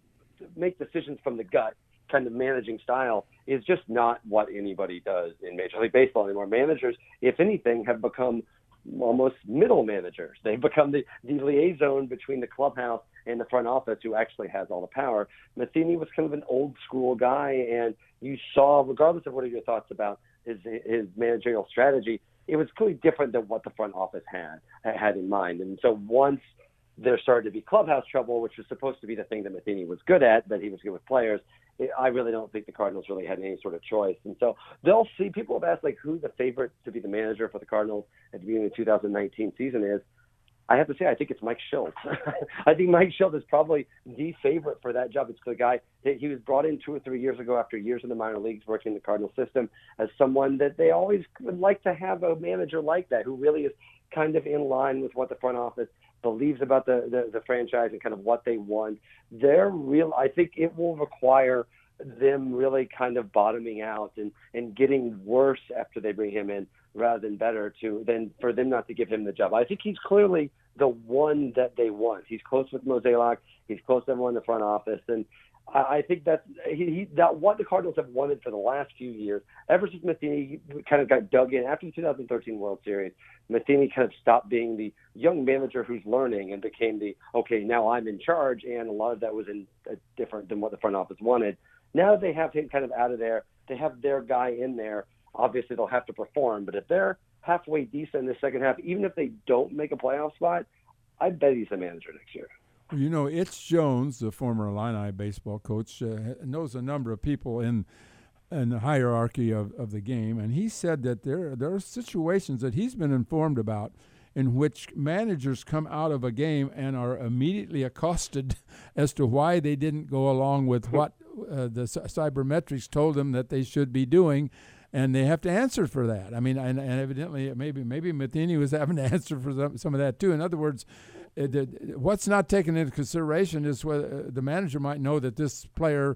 make decisions from the gut, kind of managing style is just not what anybody does in Major League Baseball anymore. Managers, if anything, have become almost middle managers. They've become the, the liaison between the clubhouse and the front office who actually has all the power. Matheny was kind of an old school guy, and you saw, regardless of what are your thoughts about his his managerial strategy, it was clearly different than what the front office had had in mind. And so once there started to be clubhouse trouble, which was supposed to be the thing that Matheny was good at, that he was good with players, I really don't think the Cardinals really had any sort of choice. And so they'll see, people have asked, like, who the favorite to be the manager for the Cardinals at the beginning of the two thousand nineteen season is. I have to say, I think it's Mike Shildt. I think Mike Shildt is probably the favorite for that job. It's the guy that he was brought in two or three years ago after years in the minor leagues working in the Cardinal system as someone that they always would like to have a manager like that, who really is kind of in line with what the front office believes about the, the, the franchise and kind of what they want. They're real. I think it will require them really kind of bottoming out and, and getting worse after they bring him in rather than better to than for them not to give him the job. I think he's clearly the one that they want. He's close with Mozeliak. He's close to everyone in the front office. And I, I think that's he, he, that what the Cardinals have wanted for the last few years, ever since Matheny kind of got dug in after the two thousand thirteen World Series. Matheny kind of stopped being the young manager who's learning and became the, okay, now I'm in charge, and a lot of that was in uh, different than what the front office wanted. Now they have him kind of out of there. They have their guy in there. Obviously, they'll have to perform, but if they're halfway decent in the second half, even if they don't make a playoff spot, I bet he's the manager next year. Well, you know, Itch Jones, the former Illini baseball coach, uh, knows a number of people in in the hierarchy of, of the game, and he said that there there are situations that he's been informed about in which managers come out of a game and are immediately accosted as to why they didn't go along with what uh, the cybermetrics told them that they should be doing, and they have to answer for that. I mean, and, and evidently maybe maybe Matheny was having to answer for some, some of that too. In other words, it, it, what's not taken into consideration is whether the manager might know that this player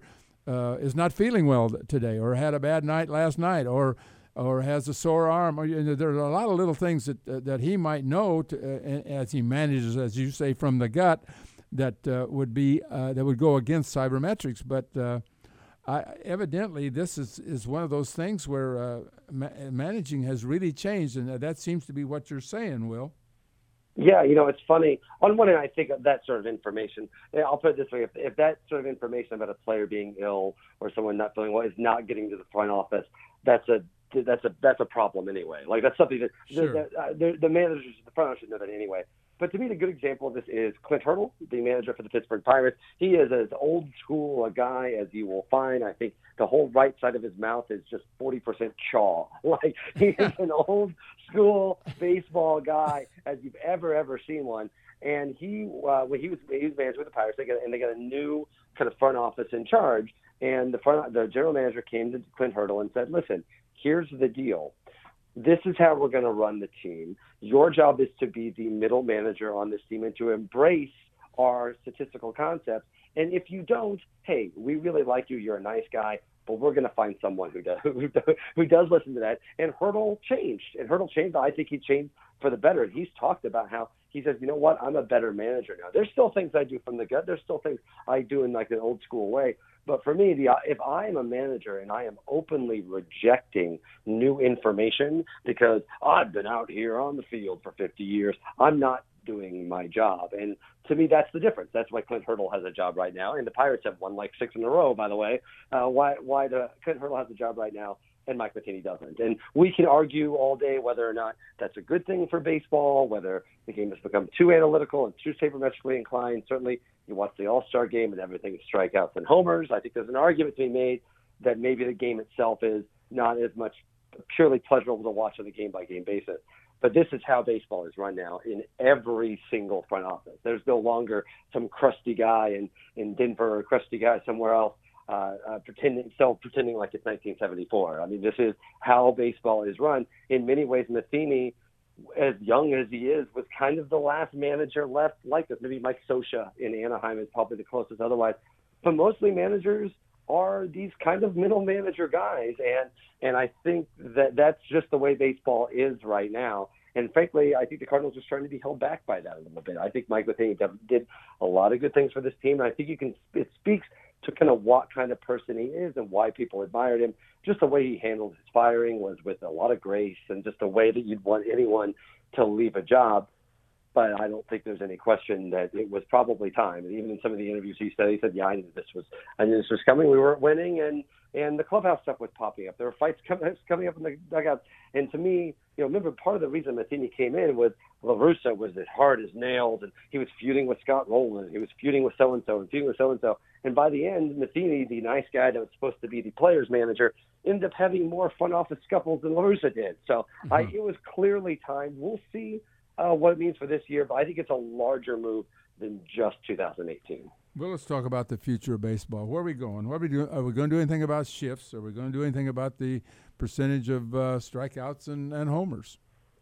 uh, is not feeling well today, or had a bad night last night, or or has a sore arm. Or, you know, there are a lot of little things that uh, that he might know to, uh, as he manages, as you say, from the gut, that uh, would be uh, that would go against sabermetrics. But uh, I, evidently, this is, is one of those things where uh, ma- managing has really changed, and that seems to be what you're saying, Will. Yeah, you know, it's funny. On one hand, I think of that sort of information. I'll put it this way: if, if that sort of information about a player being ill or someone not feeling well is not getting to the front office, that's a that's a that's a problem anyway. Like that's something that sure. the, the, uh, the, the managers, the front office should know that anyway. But to me, the good example of this is Clint Hurdle, the manager for the Pittsburgh Pirates. He is as old school a guy as you will find. I think the whole right side of his mouth is just forty percent chaw. Like he is an old school baseball guy as you've ever, ever seen one. And he, uh, when he was, he was manager with the Pirates, they got, and they got a new kind of front office in charge. And the front, the general manager came to Clint Hurdle and said, listen, here's the deal. This is how we're going to run the team. Your job is to be the middle manager on this team and to embrace our statistical concepts. And if you don't, hey, we really like you. You're a nice guy, but we're going to find someone who does, who does, who does listen to that. And Hurdle changed. And Hurdle changed. I think he changed for the better. And he's talked about how he says, you know what, I'm a better manager now. There's still things I do from the gut. There's still things I do in like an old school way. But for me, the if I am a manager and I am openly rejecting new information because I've been out here on the field for fifty years, I'm not doing my job. And to me, that's the difference. That's why Clint Hurdle has a job right now. And the Pirates have won like six in a row, by the way. Uh, why why the Clint Hurdle has a job right now and Mike Matheny doesn't. And we can argue all day whether or not that's a good thing for baseball, whether the game has become too analytical and too sabermetrically inclined. Certainly, you watch the All-Star game and everything is strikeouts and homers. I think there's an argument to be made that maybe the game itself is not as much purely pleasurable to watch on a game-by-game basis. But this is how baseball is run now in every single front office. There's no longer some crusty guy in, in Denver or a crusty guy somewhere else uh, uh, pretending, still pretending like it's nineteen seventy-four. I mean, this is how baseball is run. In many ways, Matheny, as young as he is, was kind of the last manager left like this. Maybe Mike Scioscia in Anaheim is probably the closest otherwise. But mostly managers are these kind of middle manager guys. And, and I think that that's just the way baseball is right now. And frankly, I think the Cardinals are starting to be held back by that a little bit. I think Mike Matheny did a lot of good things for this team. And I think you can, it speaks to kind of what kind of person he is and why people admired him. Just the way he handled his firing was with a lot of grace and just the way that you'd want anyone to leave a job. But I don't think there's any question that it was probably time. And even in some of the interviews he said, he said, yeah, I knew this was, I knew this was coming. We weren't winning. And, and the clubhouse stuff was popping up. There were fights coming, coming up in the dugout. And to me, you know, remember part of the reason Matheny came in was La Russa was as hard as nails, and he was feuding with Scott Rowland. He was feuding with so-and-so and feuding with so-and-so. And by the end, Matheny, the nice guy that was supposed to be the players manager, ended up having more front office scuffles than La Russa did. So mm-hmm. I, it was clearly time. We'll see uh, what it means for this year, but I think it's a larger move than just two thousand eighteen. Well, let's talk about the future of baseball. Where are we going? What are we doing? Are we going to do anything about shifts? Are we going to do anything about the percentage of uh, strikeouts and, and homers?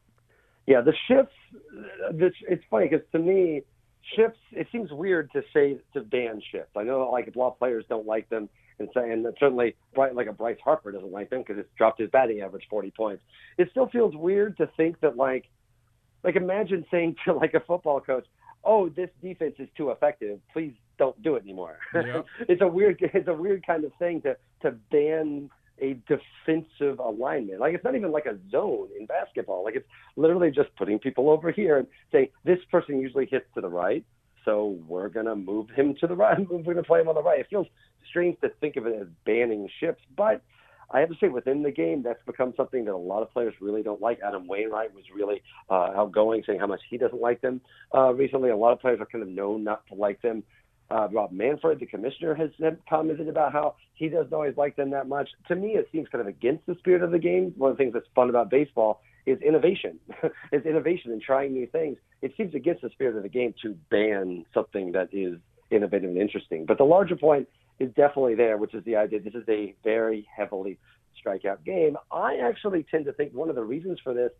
Yeah, the shifts, it's funny because to me, shifts, it seems weird to say to ban shifts. I know like a lot of players don't like them, and, say, and certainly like a Bryce Harper doesn't like them because it's dropped his batting average forty points. It still feels weird to think that like, like imagine saying to like a football coach, oh, this defense is too effective, please don't do it anymore. Yeah. It's a weird, it's a weird kind of thing to, to ban a defensive alignment. Like it's not even like a zone in basketball. Like it's literally just putting people over here and saying this person usually hits to the right, so we're going to move him to the right. We're going to play him on the right. It feels strange to think of it as banning shifts, but I have to say within the game, that's become something that a lot of players really don't like. Adam Wainwright was really uh, outgoing, saying how much he doesn't like them. Uh, recently, a lot of players are kind of known not to like them. Uh, Rob Manfred, the commissioner, has commented about how he doesn't always like them that much. To me, it seems kind of against the spirit of the game. One of the things that's fun about baseball is innovation. It's innovation and trying new things. It seems against the spirit of the game to ban something that is innovative and interesting. But the larger point is definitely there, which is the idea this is a very heavily strikeout game. I actually tend to think one of the reasons for this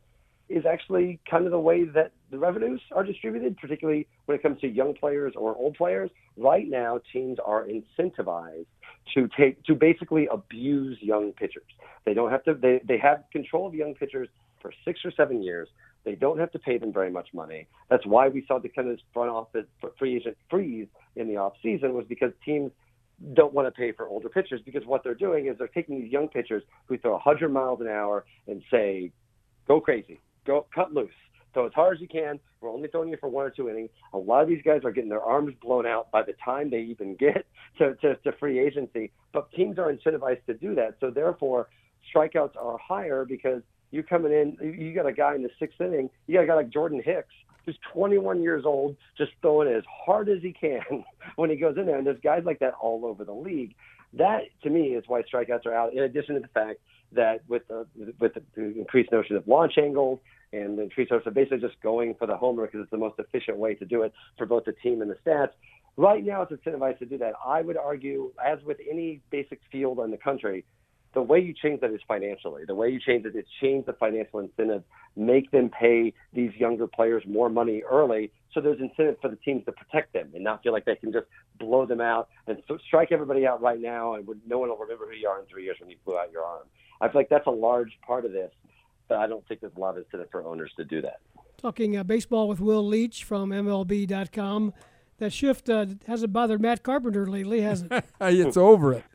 is actually kind of the way that the revenues are distributed, particularly when it comes to young players or old players. Right now, teams are incentivized to take to basically abuse young pitchers. They don't have to. They they have control of young pitchers for six or seven years. They don't have to pay them very much money. That's why we saw the kind of front office free agent freeze in the off season, was because teams don't want to pay for older pitchers, because what they're doing is they're taking these young pitchers who throw one hundred miles an hour and say, go crazy, go cut loose, throw as hard as you can. We're only throwing you for one or two innings. A lot of these guys are getting their arms blown out by the time they even get to, to, to free agency. But teams are incentivized to do that. So therefore, strikeouts are higher because you're coming in, you got a guy in the sixth inning, you got a guy like Jordan Hicks, who's twenty-one years old, just throwing as hard as he can when he goes in there. And there's guys like that all over the league. That, to me, is why strikeouts are out, in addition to the fact that with the, with the increased notion of launch angles and the increased notion of basically just going for the homer because it's the most efficient way to do it for both the team and the stats. Right now, it's incentivized to do that. I would argue, as with any basic field in the country, the way you change that is financially. The way you change it is change the financial incentive, make them pay these younger players more money early, so there's incentive for the teams to protect them and not feel like they can just blow them out and strike everybody out right now, and no one will remember who you are in three years when you blew out your arm. I feel like that's a large part of this, but I don't think there's a lot of incentive for owners to do that. Talking uh, baseball with Will Leach from M L B dot com. That shift uh, hasn't bothered Matt Carpenter lately, has it? It's over it.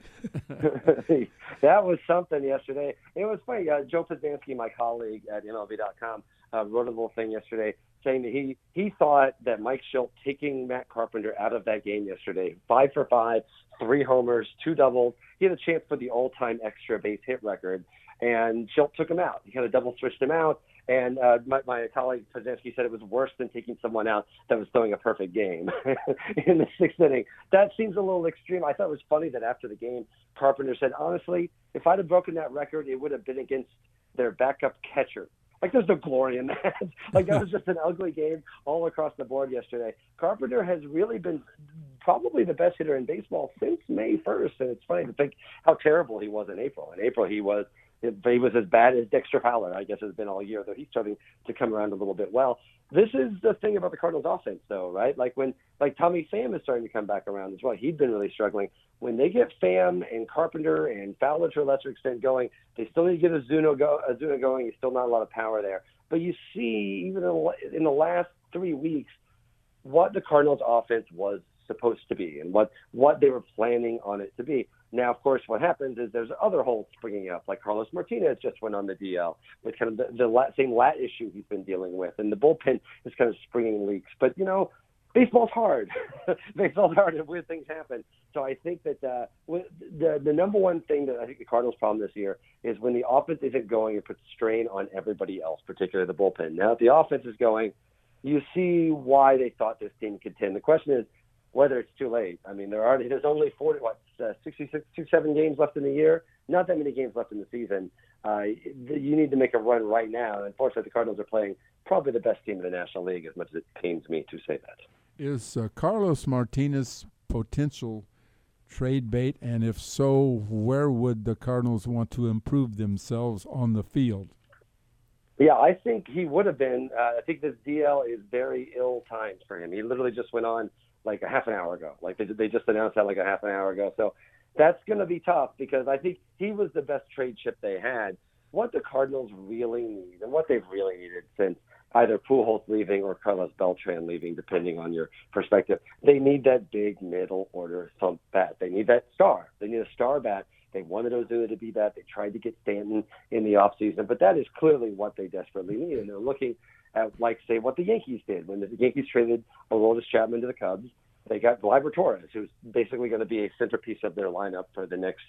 That was something yesterday. It was funny. Uh, Joe Poznanski, my colleague at M L B dot com, uh, wrote a little thing yesterday saying that he, he thought that Mike Shildt taking Matt Carpenter out of that game yesterday, five for five, three homers, two doubles, he had a chance for the all-time extra base hit record, and Shildt took him out. He kind of double switched him out. And uh, my, my colleague Poznanski said it was worse than taking someone out that was throwing a perfect game in the sixth inning. That seems a little extreme. I thought it was funny that after the game, Carpenter said, honestly, if I'd have broken that record, it would have been against their backup catcher. Like, there's no glory in that. Like, that was just an ugly game all across the board yesterday. Carpenter has really been probably the best hitter in baseball since May first, and it's funny to think how terrible he was in April. In April, he was he was as bad as Dexter Fowler, I guess, has been all year, though he's starting to come around a little bit well. This is the thing about the Cardinals' offense, though, right? Like when, like Tommy Pham is starting to come back around as well. He'd been really struggling. When they get Pham and Carpenter and Fowler to a lesser extent going, they still need to get Ozuna, go, Ozuna going. There's still not a lot of power there. But you see, even in the last three weeks, what the Cardinals' offense was supposed to be and what, what they were planning on it to be. Now, of course, what happens is there's other holes springing up, like Carlos Martinez just went on the D L with kind of the, the lat, same lat issue he's been dealing with, and the bullpen is kind of springing leaks. But, you know, baseball's hard. Baseball's hard and weird things happen. So I think that uh, the, the number one thing that I think the Cardinals' problem this year is when the offense isn't going, it puts strain on everybody else, particularly the bullpen. Now, if the offense is going, you see why they thought this team could contend. The question is, whether it's too late. I mean, there are there's only forty, what, uh, sixty-six, sixty-seven games left in the year. Not that many games left in the season. Uh, you need to make a run right now. And unfortunately, the Cardinals are playing probably the best team in the National League, as much as it pains me to say that. Is uh, Carlos Martinez potential trade bait? And if so, where would the Cardinals want to improve themselves on the field? Yeah, I think he would have been. Uh, I think this D L is very ill-timed for him. He literally just went on like a half an hour ago. Like they they just announced that like a half an hour ago. So that's going to be tough because I think he was the best trade chip they had. What the Cardinals really need and what they've really needed since either Pujols leaving or Carlos Beltran leaving, depending on your perspective, they need that big middle order thump bat. They need that star. They need a star bat. They wanted Ozuna to be that. They tried to get Stanton in the offseason, but that is clearly what they desperately need. And they're looking at, like, say, what the Yankees did. When the Yankees traded Aroldis Chapman to the Cubs, they got Gleyber Torres, who's basically going to be a centerpiece of their lineup for the next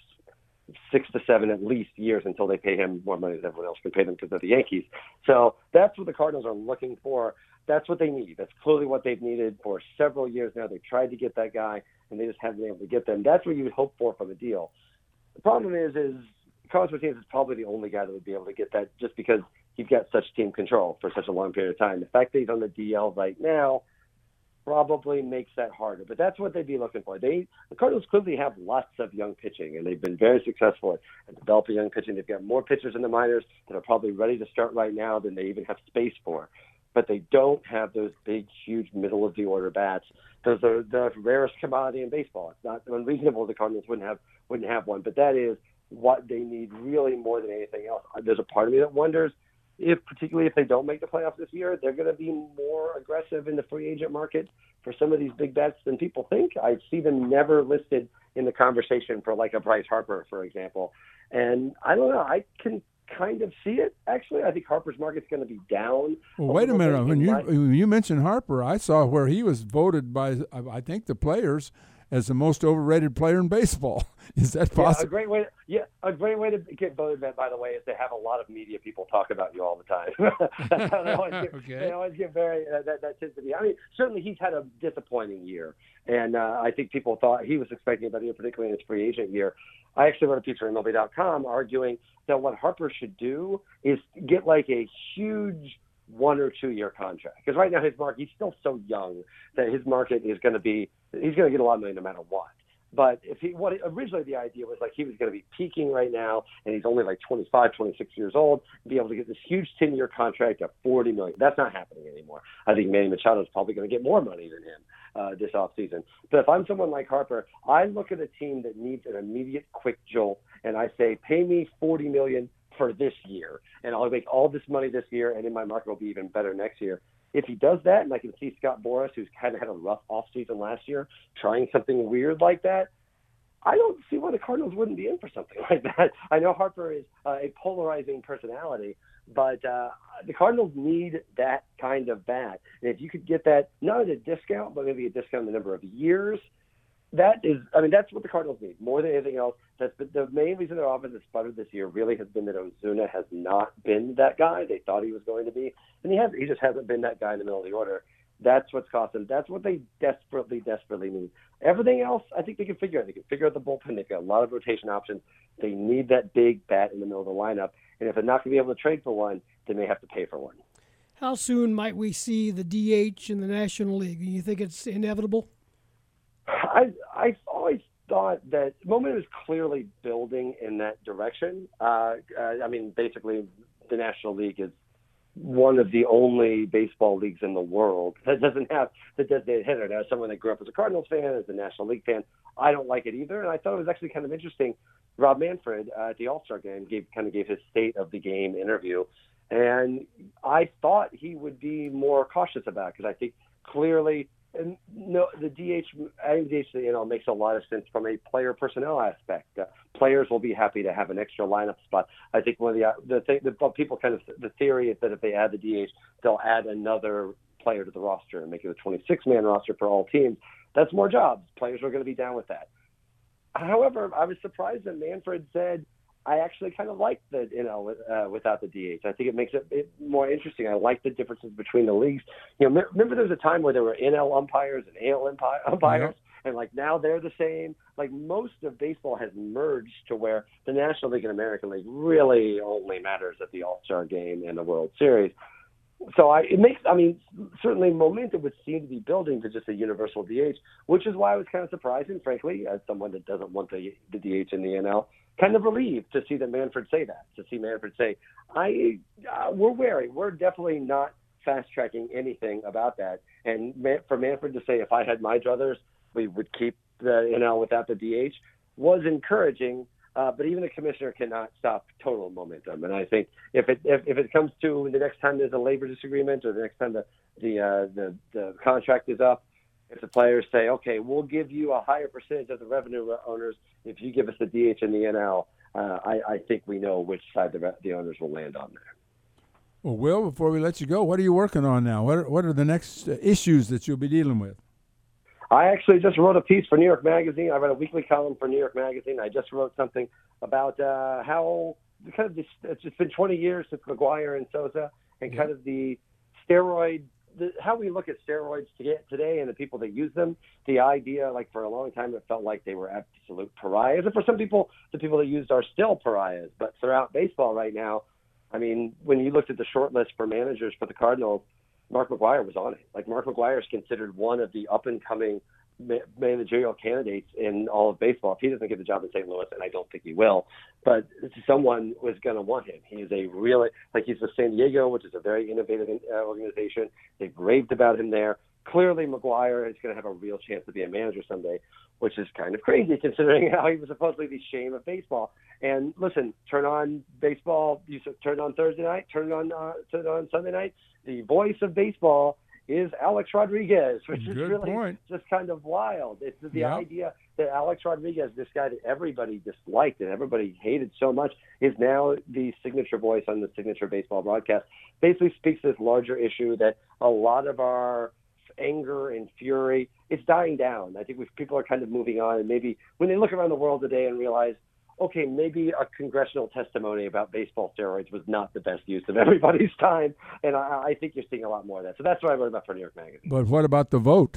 six to seven at least years until they pay him more money than everyone else can pay them because they're the Yankees. So that's what the Cardinals are looking for. That's what they need. That's clearly what they've needed for several years now. They've tried to get that guy, and they just haven't been able to get them. That's what you would hope for from a deal. The problem is, is Carlos Martinez is probably the only guy that would be able to get that just because he's got such team control for such a long period of time. The fact that he's on the D L right now, probably makes that harder. But that's what they'd be looking for. They the Cardinals clearly have lots of young pitching, and they've been very successful at, at developing young pitching. They've got more pitchers in the minors that are probably ready to start right now than they even have space for. But they don't have those big, huge middle-of-the-order bats. Those are the rarest commodity in baseball. It's not unreasonable the Cardinals wouldn't have wouldn't have one, but that is what they need really more than anything else. There's a part of me that wonders if, particularly if they don't make the playoffs this year, they're going to be more aggressive in the free agent market for some of these big bets than people think. I see them never listed in the conversation for like a Bryce Harper, for example. And I don't know. I can kind of see it, actually. I think Harper's market's going to be down. Well, wait a minute. When you, when you mentioned Harper, I saw where he was voted by, I think, the players as the most overrated player in baseball. Is that possible? Yeah, a great way. To, yeah, a great way to get voted, by the way, is to have a lot of media people talk about you all the time. That's how they always get, okay. They always get very. Uh, that that tends to be. I mean, certainly he's had a disappointing year, and uh, I think people thought he was expecting a better year, particularly in his free agent year. I actually wrote a piece for M L B dot com arguing that what Harper should do is get like a huge one or two year contract, because right now his market, he's still so young that his market is going to be, he's going to get a lot of money no matter what. But if he, what originally the idea was like he was going to be peaking right now, and he's only like twenty-five, twenty-six years old, and be able to get this huge ten year contract at forty million dollars. That's not happening anymore. I think Manny Machado is probably going to get more money than him uh, this offseason. But if I'm someone like Harper, I look at a team that needs an immediate quick jolt, and I say, pay me forty million dollars for this year, and I'll make all this money this year, and then my market will be even better next year. If he does that, and I can see Scott Boras, who's kind of had a rough offseason last year, trying something weird like that, I don't see why the Cardinals wouldn't be in for something like that. I know Harper is uh, a polarizing personality, but uh, the Cardinals need that kind of bat. And if you could get that, not at a discount, but maybe a discount in the number of years, that is, I mean, that's what the Cardinals need more than anything else. That's the, the main reason their offense has sputtered this year really has been that Ozuna has not been that guy they thought he was going to be, and he hasn't. He just hasn't been that guy in the middle of the order. That's what's cost them. That's what they desperately, desperately need. Everything else, I think they can figure out. They can figure out the bullpen. They've got a lot of rotation options. They need that big bat in the middle of the lineup, and if they're not going to be able to trade for one, they may have to pay for one. How soon might we see the D H in the National League? Do you think it's inevitable? I I've always thought that momentum is clearly building in that direction. Uh, uh, I mean, basically, the National League is one of the only baseball leagues in the world that doesn't have the designated hitter. Now, as someone that grew up as a Cardinals fan, as a National League fan, I don't like it either. And I thought it was actually kind of interesting. Rob Manfred uh, at the All-Star game gave kind of gave his state of the game interview, and I thought he would be more cautious about it, because I think clearly. And no, the D H, adding D H to the N L makes a lot of sense from a player personnel aspect. Uh, players will be happy to have an extra lineup spot. I think one of the the thing the people kind of the theory is that if they add the D H, they'll add another player to the roster and make it a twenty-six man roster for all teams. That's more jobs. Players are going to be down with that. However, I was surprised that Manfred said, I actually kind of like the, you know, uh, without the D H. I think it makes it, it more interesting. I like the differences between the leagues. You know, remember there was a time where there were N L umpires and A L umpires, mm-hmm. and like now they're the same. Like most of baseball has merged to where the National League and American League really only matters at the All-Star game and the World Series. So I, it makes, I mean, certainly momentum would seem to be building to just a universal D H, which is why I was kind of surprised, and frankly, as someone that doesn't want the, the D H in the N L, kind of relieved to see that Manfred say that, to see Manfred say, I, uh, we're wary. We're definitely not fast-tracking anything about that. And Man, for Manfred to say, if I had my druthers, we would keep the N L without the D H, was encouraging. Uh, but even the commissioner cannot stop total momentum. And I think if it if, if it comes to the next time there's a labor disagreement, or the next time the the uh, the, the contract is up, if the players say, okay, we'll give you a higher percentage of the revenue owners if you give us the D H and the N L, uh, I, I think we know which side the, the owners will land on there. Well, Will, before we let you go, what are you working on now? What are, what are the next uh, issues that you'll be dealing with? I actually just wrote a piece for New York Magazine. I wrote a weekly column for New York Magazine. I just wrote something about uh, how kind of this, it's just been twenty years since McGwire and Sosa, and yeah. kind of the steroid, the, how we look at steroids today and the people that use them. The idea, like for a long time, it felt like they were absolute pariahs. And for some people, the people that used are still pariahs. But throughout baseball right now, I mean, when you looked at the short list for managers for the Cardinals, Mark McGwire was on it. Like, Mark McGwire is considered one of the up-and-coming ma- managerial candidates in all of baseball. If he doesn't get the job in Saint Louis, and I don't think he will, but someone was going to want him. He is a really, like, he's with San Diego, which is a very innovative uh, organization. They've raved about him there. Clearly, McGwire is going to have a real chance to be a manager someday, which is kind of crazy considering how he was supposedly the shame of baseball. And listen, turn on baseball, you turn on Thursday night, turn it on, uh, turn it on Sunday night. The voice of baseball is Alex Rodriguez, which Good is really point. just kind of wild. It's the Yep. idea that Alex Rodriguez, this guy that everybody disliked and everybody hated so much, is now the signature voice on the signature baseball broadcast. Basically speaks to this larger issue that a lot of our anger and fury, it's dying down. I think we, people are kind of moving on, and maybe when they look around the world today and realize, okay, maybe a congressional testimony about baseball steroids was not the best use of everybody's time, and I, I think you're seeing a lot more of that. So that's what I wrote about for New York Magazine. But what about the vote?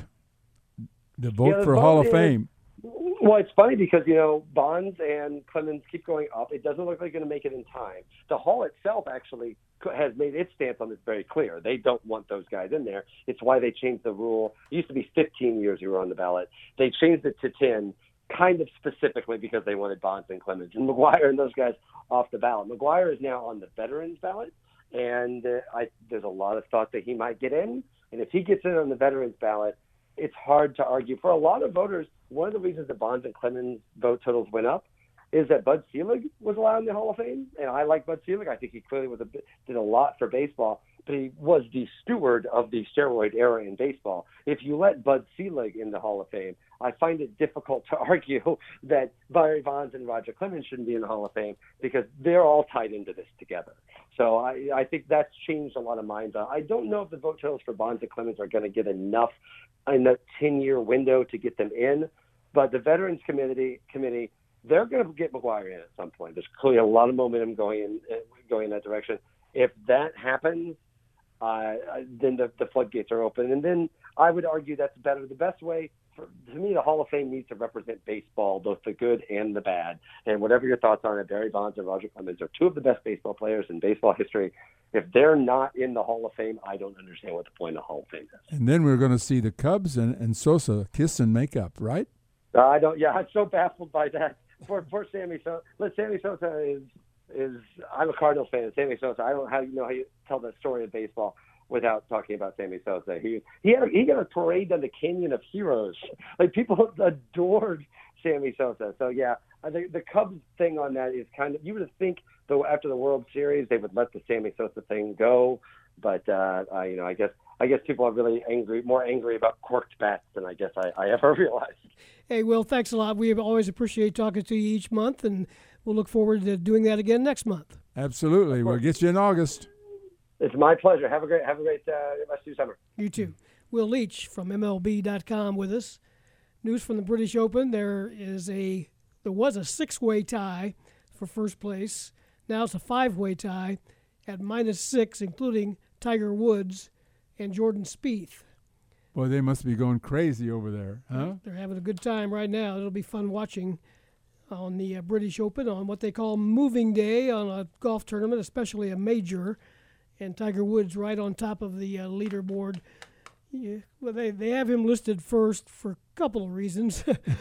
The vote Yeah, the for vote Hall of is- Fame. Well, it's funny because, you know, Bonds and Clemens keep going up. It doesn't look like they're going to make it in time. The Hall itself actually has made its stance on this very clear. They don't want those guys in there. It's why they changed the rule. It used to be fifteen years you were on the ballot. They changed it to ten, kind of specifically because they wanted Bonds and Clemens and McGwire and those guys off the ballot. McGwire is now on the veterans ballot, and uh, I, there's a lot of thought that he might get in. And if he gets in on the veterans ballot, it's hard to argue. For a lot of voters, one of the reasons the Bonds and Clemens vote totals went up is that Bud Selig was allowed in the Hall of Fame, and I like Bud Selig. I think he clearly was a, did a lot for baseball, but he was the steward of the steroid era in baseball. If you let Bud Selig in the Hall of Fame, I find it difficult to argue that Barry Bonds and Roger Clemens shouldn't be in the Hall of Fame because they're all tied into this together. So I, I think that's changed a lot of minds. I don't know if the vote totals for Bonds and Clemens are going to get enough in a ten-year window to get them in, but the Veterans Committee, committee they're going to get McGwire in at some point. There's clearly a lot of momentum going in, going in that direction. If that happens, uh, then the, the floodgates are open. And then I would argue that's better. The best way, for, to me, the Hall of Fame needs to represent baseball, both the good and the bad. And whatever your thoughts on it, Barry Bonds and Roger Clemens are two of the best baseball players in baseball history. If they're not in the Hall of Fame, I don't understand what the point of the Hall of Fame is. And then we're going to see the Cubs and, and Sosa kiss and make up, right? Uh, I don't. Yeah, I'm so baffled by that. For for Sammy Sosa, let Sammy Sosa is is. I'm a Cardinals fan. Sammy Sosa. I don't know how you know how you tell the story of baseball without talking about Sammy Sosa. He he had a, he got a parade on the Canyon of Heroes. Like, people adored Sammy Sosa. So yeah, the the Cubs thing on that is kind of, you would think though after the World Series they would let the Sammy Sosa thing go, but uh, I, you know I guess. I guess people are really angry, more angry about corked bats than I guess I, I ever realized. Hey, Will, thanks a lot. We always appreciate talking to you each month, and we'll look forward to doing that again next month. Absolutely. We'll get you in August. It's my pleasure. Have a great, have a great uh, rest of your summer. You too. Will Leach from M L B dot com with us. News from the British Open. There is a there was a six-way tie for first place. Now it's a five-way tie at minus six, including Tiger Woods and Jordan Spieth. Boy, they must be going crazy over there, huh? They're having a good time right now. It'll be fun watching on the uh, British Open on what they call moving day on a golf tournament, especially a major, and Tiger Woods right on top of the uh, leaderboard. Yeah, well, they, they have him listed first for a couple of reasons.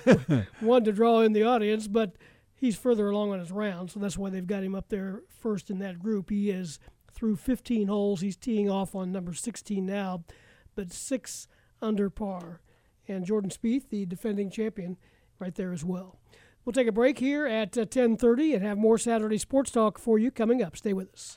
One, to draw in the audience, but he's further along on his round, so that's why they've got him up there first in that group. He is through fifteen holes. He's teeing off on number sixteen now, but six under par. And Jordan Spieth, the defending champion, right there as well. We'll take a break here at uh, ten thirty and have more Saturday Sports Talk for you coming up. Stay with us.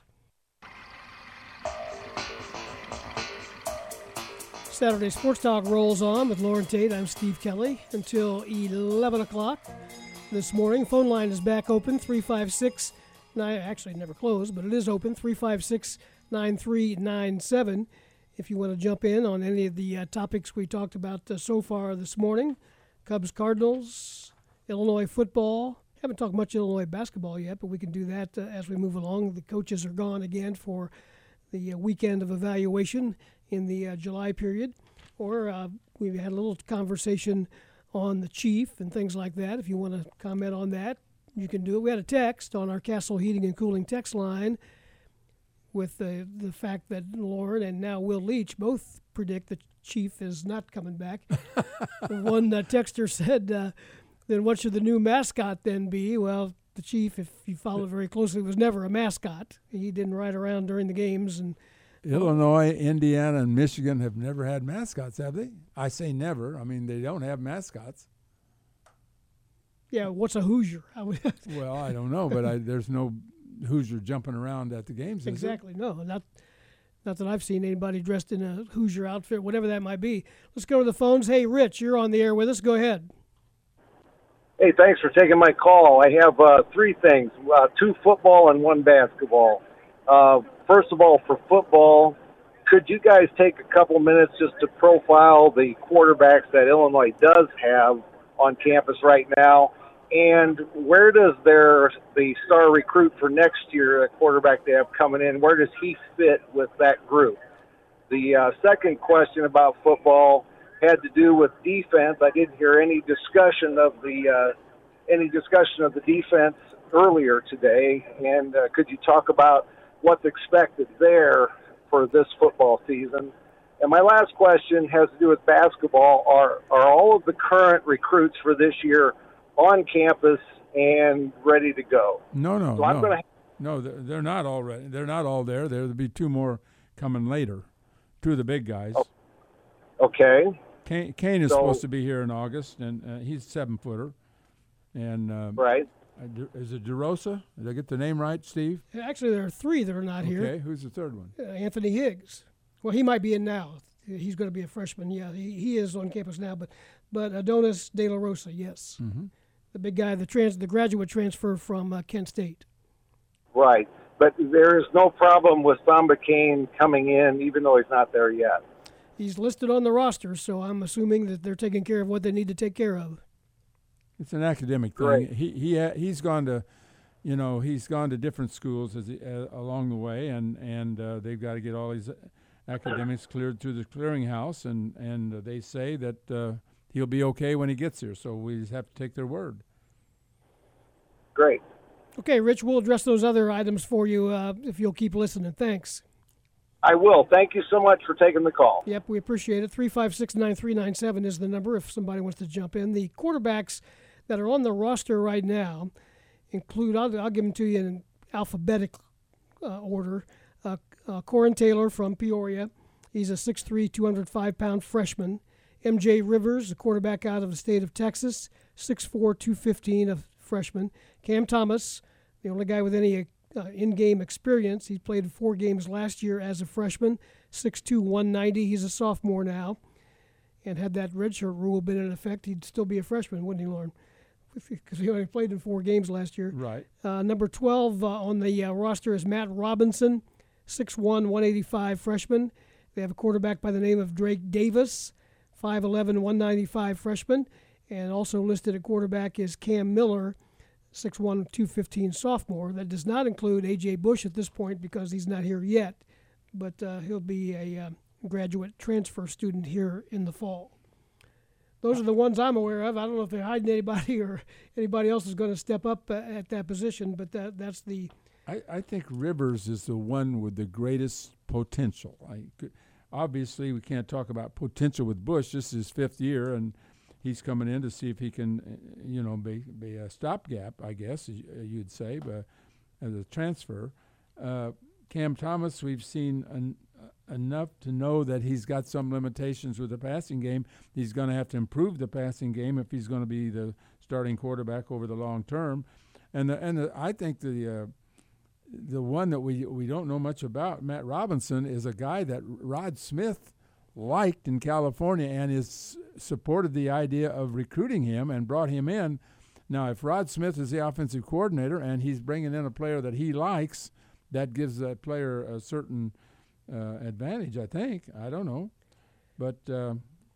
Saturday Sports Talk rolls on with Lauren Tate. I'm Steve Kelly until eleven o'clock this morning. Phone line is back open, three five six nine, actually never closed, but it is open, three five six, nine three nine seven. If you want to jump in on any of the uh, topics we talked about uh, so far this morning, Cubs, Cardinals, Illinois football. Haven't talked much Illinois basketball yet, but we can do that uh, as we move along. The coaches are gone again for the uh, weekend of evaluation in the uh, July period. Or uh, we had a little conversation on the chief and things like that. If you want to comment on that, you can do it. We had a text on our Castle Heating and Cooling text line with the the fact that Lauren and now Will Leach both predict the Chief is not coming back. One uh, texter said, uh, then what should the new mascot then be? Well, the Chief, if you follow very closely, was never a mascot. He didn't ride around during the games. And Illinois, Indiana, and Michigan have never had mascots, have they? I say never. I mean, they don't have mascots. Yeah, what's a Hoosier? Well, I don't know, but I, there's no Hoosier jumping around at the games, is Exactly, no. Not, not that I've seen anybody dressed in a Hoosier outfit, whatever that might be. Let's go to the phones. Hey, Rich, you're on the air with us. Go ahead. Hey, thanks for taking my call. I have uh, three things, uh, two football and one basketball. Uh, first of all, for football, could you guys take a couple minutes just to profile the quarterbacks that Illinois does have on campus right now? And where does their the star recruit for next year, a quarterback they have coming in, where does he fit with that group? The uh, second question about football had to do with defense. I didn't hear any discussion of the uh, any discussion of the defense earlier today. And uh, could you talk about what's expected there for this football season? And my last question has to do with basketball. Are are all of the current recruits for this year on campus and ready to go? No, no, so I'm no. gonna... no. They're, they're not all ready. They're not all there. There'll be two more coming later. Two of the big guys. Oh, okay. Kane, Kane is so, supposed to be here in August, and uh, he's a seven footer. And uh, right. Is it DeRosa? Did I get the name right, Steve? Actually, there are three that are not okay. here. Okay, who's the third one? Uh, Anthony Higgs. Well, he might be in now. He's going to be a freshman. Yeah, he, he is on campus now. But but Adonis De La Rosa, yes, mm-hmm. the big guy, the trans, the graduate transfer from uh, Kent State. Right, but there is no problem with Samba Kane coming in, even though he's not there yet. He's listed on the roster, so I'm assuming that they're taking care of what they need to take care of. It's an academic thing. Right. He he uh, he's gone to, you know, he's gone to different schools as he, uh, along the way, and and uh, they've got to get all these academics cleared through the clearinghouse, and and uh, they say that uh, he'll be okay when he gets here. So we just have to take their word. Great. Okay, Rich, we'll address those other items for you uh, if you'll keep listening. Thanks. I will. Thank you so much for taking the call. Yep, we appreciate it. three five six, nine three nine seven is the number if somebody wants to jump in. The quarterbacks that are on the roster right now include, I'll, I'll give them to you in alphabetic uh, order, uh, uh, Corin Taylor from Peoria. He's a six three, two hundred five pound freshman. M J Rivers, a quarterback out of the state of Texas, six four, two fifteen, a freshman. Cam Thomas, the only guy with any uh, in-game experience. He played four games last year as a freshman, six two, one ninety. He's a sophomore now. And had that redshirt rule been in effect, he'd still be a freshman, wouldn't he, Lauren? Because he only played in four games last year. Right. Uh, number twelve uh, on the uh, roster is Matt Robinson, six one, one eighty-five freshman. They have a quarterback by the name of Drake Davis, five eleven, one ninety-five freshman. And also listed at quarterback is Cam Miller, six one, two fifteen sophomore. That does not include A J Bush at this point because he's not here yet, but uh, he'll be a uh, graduate transfer student here in the fall. Those are the ones I'm aware of. I don't know if they're hiding anybody or anybody else is going to step up uh, at that position, but that that's the... I, I think Rivers is the one with the greatest potential. I could, obviously, we can't talk about potential with Bush. This is his fifth year, and he's coming in to see if he can, you know, be, be a stopgap, I guess you'd say, but as a transfer. Uh, Cam Thomas, we've seen an, uh, enough to know that he's got some limitations with the passing game. He's going to have to improve the passing game if he's going to be the starting quarterback over the long term. And the, and the, I think the uh, the one that we we don't know much about, Matt Robinson, is a guy that Rod Smith liked in California and is supported the idea of recruiting him and brought him in. Now, if Rod Smith is the offensive coordinator and he's bringing in a player that he likes, that gives that player a certain uh, advantage, I think. I don't know. But uh,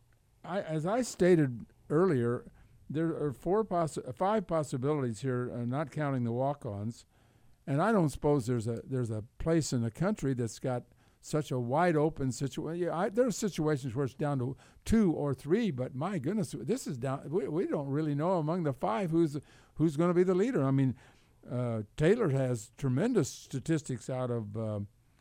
I, as I stated earlier, there are four possi- five possibilities here, uh, not counting the walk-ons. And I don't suppose there's a there's a place in the country that's got such a wide open situation. Yeah, I, there are situations where it's down to two or three, but my goodness, this is down. We, we don't really know among the five who's who's going to be the leader. I mean, uh, Taylor has tremendous statistics out of uh,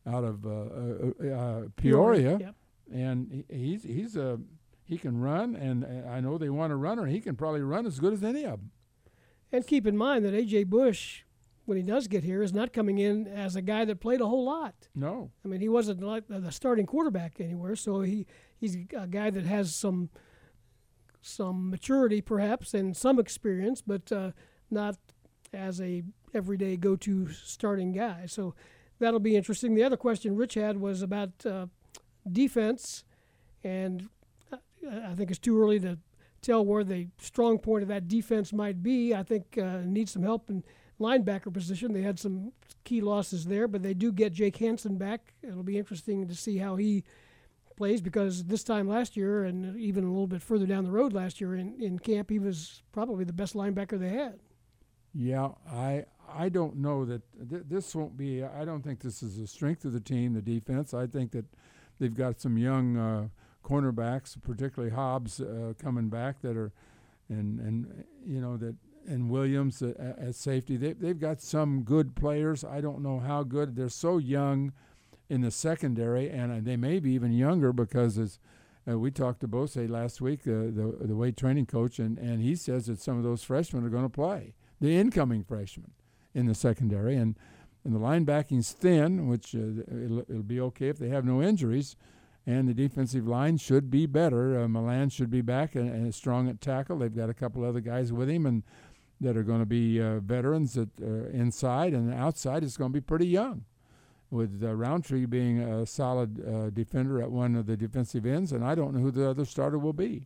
out of uh, uh, uh, Peoria, Peoria, yep. and he, he's he's a he can run, and uh, I know they want a runner. He can probably run as good as any of them. And keep in mind that A J Bush, when he does get here, is not coming in as a guy that played a whole lot. No, I mean he wasn't like the starting quarterback anywhere, so he he's a guy that has some some maturity perhaps and some experience, but uh, not as a everyday go-to starting guy. So that'll be interesting. The other question Rich had was about uh, defense, and I think it's too early to tell where the strong point of that defense might be. I think uh, needs some help in linebacker position. They had some key losses there, but they do get Jake Hansen back. It'll be interesting to see how he plays, because this time last year, and even a little bit further down the road last year in, in camp, he was probably the best linebacker they had. Yeah, I I don't know that th- this won't be. I don't think this is the strength of the team, the defense. I think that they've got some young uh, cornerbacks, particularly Hobbs, uh, coming back that are, and and you know that, and Williams uh, at safety. They they've got some good players. I don't know how good. They're so young in the secondary, and uh, they may be even younger because as uh, we talked to Bose last week, uh, the the weight training coach, and and he says that some of those freshmen are going to play. The incoming freshmen in the secondary, and, and the linebacking's thin, which uh, it'll, it'll be okay if they have no injuries, and the defensive line should be better. Uh, Milan should be back and, and strong at tackle. They've got a couple other guys with him and that are going to be uh, veterans at uh, inside, and outside it's going to be pretty young, with uh, Roundtree being a solid uh, defender at one of the defensive ends, and I don't know who the other starter will be.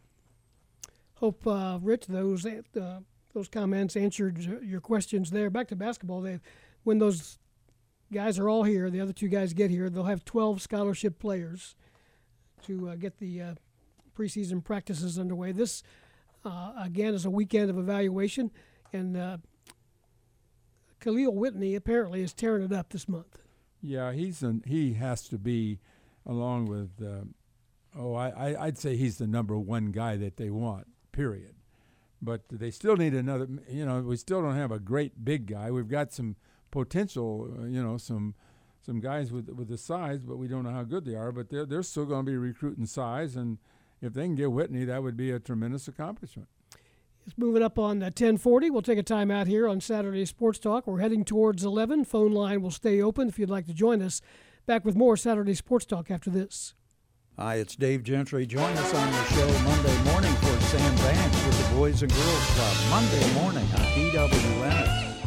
Hope, uh, Rich, those uh, those comments answered your questions there. Back to basketball, they, when those guys are all here, the other two guys get here, they'll have twelve scholarship players to uh, get the uh, preseason practices underway. This, uh, again, is a weekend of evaluation, and uh, Khalil Whitney apparently is tearing it up this month. Yeah, he's an, he has to be, along with, uh, oh, I, I, I'd say he's the number one guy that they want, period. But they still need another, you know, we still don't have a great big guy. We've got some potential, uh, you know, some some guys with with the size, but we don't know how good they are. But they're, they're still going to be recruiting size, and if they can get Whitney, that would be a tremendous accomplishment. It's moving up on uh, ten forty. We'll take a time out here on Saturday Sports Talk. We're heading towards eleven. Phone line will stay open if you'd like to join us. Back with more Saturday Sports Talk after this. Hi, it's Dave Gentry. Join us on the show Monday morning for Sam Banks with the Boys and Girls Club. Monday morning on D W S.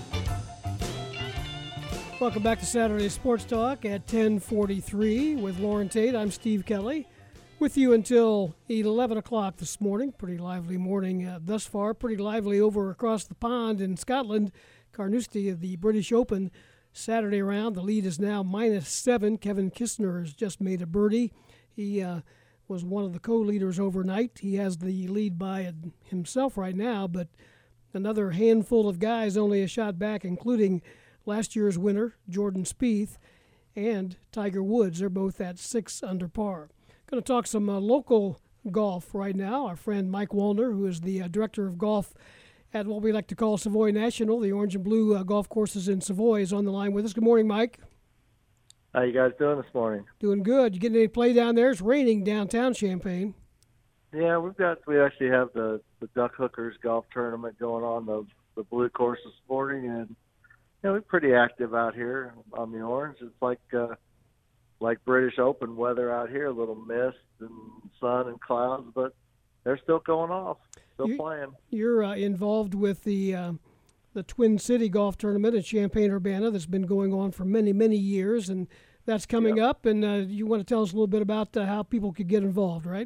Welcome back to Saturday Sports Talk at ten forty-three with Lauren Tate. I'm Steve Kelly with you until eleven o'clock this morning. Pretty lively morning uh, thus far. Pretty lively over across the pond in Scotland. Carnoustie of the British Open Saturday round. The lead is now minus seven. Kevin Kistner has just made a birdie. He uh, was one of the co-leaders overnight. He has the lead by himself right now, but another handful of guys only a shot back, including last year's winner, Jordan Spieth, and Tiger Woods. They're both at six under par. Going to talk some uh, local golf right now. Our friend Mike Wallner, who is the uh, director of golf at what we like to call Savoy National, the orange and blue uh, golf courses in Savoy, is on the line with us. Good morning, Mike. How you guys doing this morning? Doing good. You getting any play down there? It's raining downtown Champaign. Yeah, we've got. We actually have the, the Duck Hookers golf tournament going on, the the blue course of Sporting, and you know we're pretty active out here on the orange. It's like uh, like British Open weather out here, a little mist and sun and clouds, but they're still going off, still you, playing. You're uh, involved with the uh, the Twin City Golf Tournament at Champaign-Urbana that's been going on for many, many years, and that's coming yep. up. And uh, you want to tell us a little bit about uh, how people could get involved, right?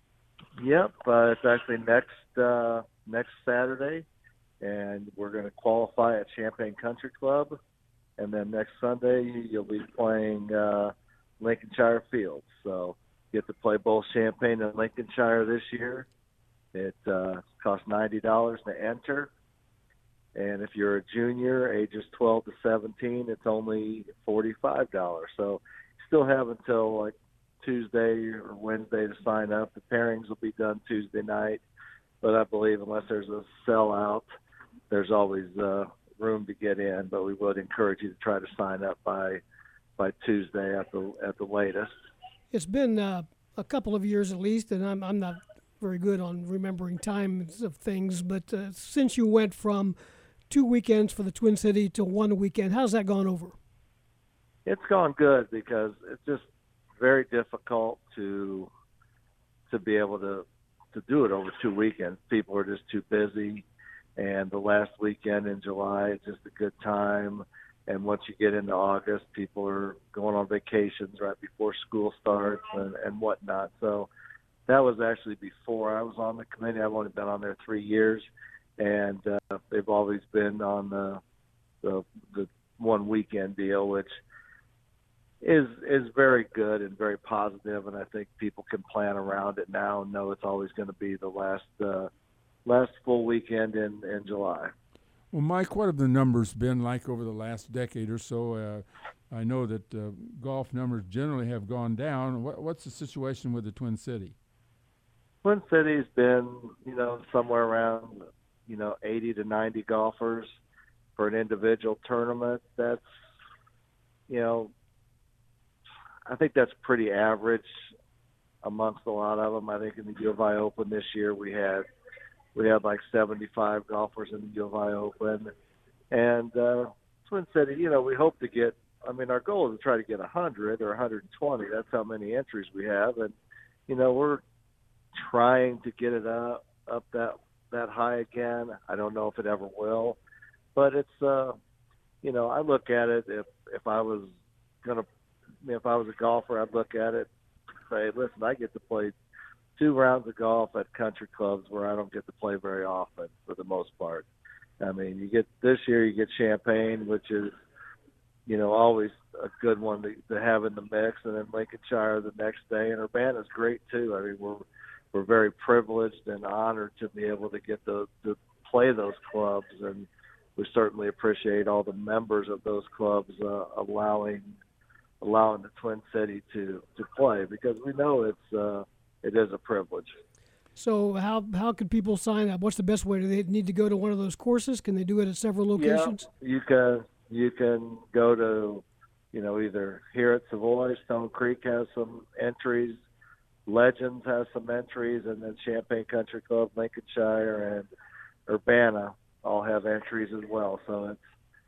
Yep, uh, it's actually next uh, next Saturday, and we're going to qualify at Champaign Country Club, and then next Sunday you'll be playing uh, Lincolnshire Fields. So you get to play both Champaign and Lincolnshire this year. It uh, costs ninety dollars to enter. And if you're a junior, ages twelve to seventeen, it's only forty-five dollars. So you still have until like Tuesday or Wednesday to sign up. The pairings will be done Tuesday night. But I believe unless there's a sellout, there's always uh, room to get in. But we would encourage you to try to sign up by by Tuesday at the at the latest. It's been uh, a couple of years at least, and I'm I'm not very good on remembering times of things, but uh, since you went from two weekends for the Twin City to one weekend, how's that gone over? It's gone good because it's just very difficult to to be able to to do it over two weekends. People are just too busy, and the last weekend in July is just a good time. And once you get into August, people are going on vacations right before school starts and, and whatnot. So that was actually before I was on the committee. I've only been on there three years, and uh, they've always been on the, the the one weekend deal, which is is very good and very positive. And I think people can plan around it now and know it's always going to be the last uh, last full weekend in, in July. Well, Mike, what have the numbers been like over the last decade or so? Uh, I know that uh, golf numbers generally have gone down. What, what's the situation with the Twin City? Twin City's been, you know, somewhere around, you know, eighty to ninety golfers for an individual tournament. That's, you know, I think that's pretty average amongst a lot of them. I think in the U of I Open this year we had we had like seventy-five golfers in the U of I Open, and uh, Twin City, you know, we hope to get. I mean, our goal is to try to get one hundred or one hundred twenty. That's how many entries we have, and you know, we're trying to get it up up that that high again. I don't know if it ever will, but it's uh, you know, I look at it if if I was gonna, if I was a golfer, I'd look at it, say, listen, I get to play two rounds of golf at country clubs where I don't get to play very often for the most part. I mean, you get this year, you get Champaign, which is, you know, always a good one to, to have in the mix, and then Lincolnshire the next day, and Urbana's great too. I mean, we're we're very privileged and honored to be able to get to, to play those clubs, and we certainly appreciate all the members of those clubs uh, allowing allowing the Twin City to to play, because we know it's uh, it is a privilege. So how how could people sign up? What's the best way? Do they need to go to one of those courses? Can they do it at several locations? Yeah, you can you can go to, you know, either here at Savoy, Stone Creek has some entries, Legends has some entries, and then Champaign Country Club, Lincolnshire, and Urbana all have entries as well. So it's,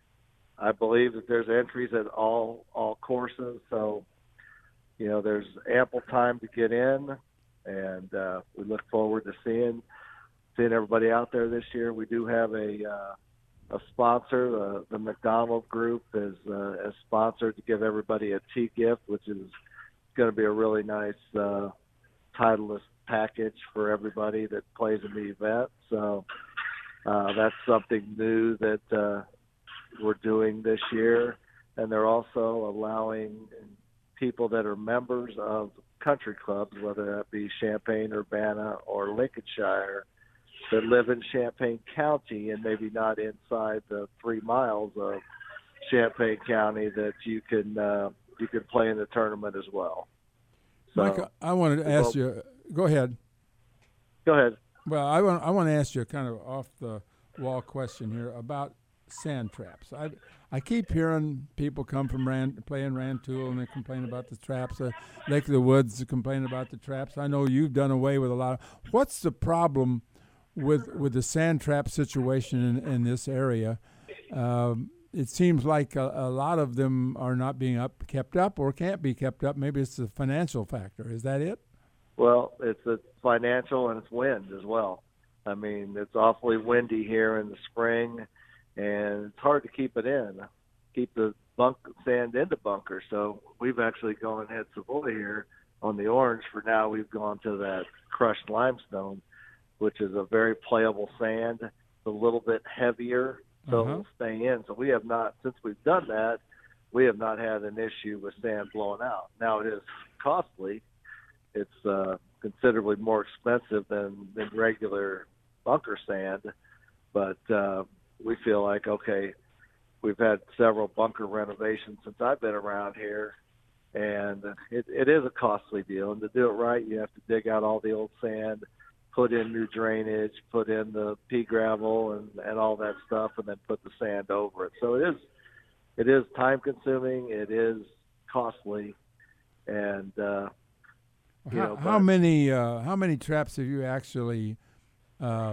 I believe that there's entries at all all courses. So, you know, there's ample time to get in. And uh, we look forward to seeing seeing everybody out there this year. We do have a uh, a sponsor. Uh, the McDonald Group is uh, is sponsored to give everybody a tea gift, which is going to be a really nice uh, Titleist package for everybody that plays in the event. So uh, that's something new that uh, we're doing this year. And they're also allowing people that are members of country clubs, whether that be Champaign, Urbana, or Lincolnshire, that live in Champaign County and maybe not inside the three miles of Champaign County, that you can uh, you can play in the tournament as well. So, Mike, I wanted to ask well, you. Go ahead. Go ahead. Well, I want I want to ask you a kind of off the wall question here about sand traps. I I keep hearing people come from Rand, playing Rantoul, and they complain about the traps. Uh, Lake of the Woods complain about the traps. I know you've done away with a lot of. What's the problem with with the sand trap situation in, in this area? Um, it seems like a, a lot of them are not being up kept up or can't be kept up. Maybe it's the financial factor. Is that it? Well, it's a financial and it's wind as well. I mean, it's awfully windy here in the spring, and it's hard to keep it in, keep the bunk sand in the bunker. So we've actually gone ahead Savoy here on the orange. For now, we've gone to that crushed limestone, which is a very playable sand. It's a little bit heavier, so Uh-huh. it'll stay in. So we have not, since we've done that, we have not had an issue with sand blowing out. Now, it is costly. It's uh, considerably more expensive than, than regular bunker sand, but uh, we feel like, okay, we've had several bunker renovations since I've been around here, and it, it is a costly deal. And to do it right, you have to dig out all the old sand, put in new drainage, put in the pea gravel and, and all that stuff, and then put the sand over it. So it is it is time consuming. It is costly. And uh, you how, know, how but, many uh, how many traps have you actually uh,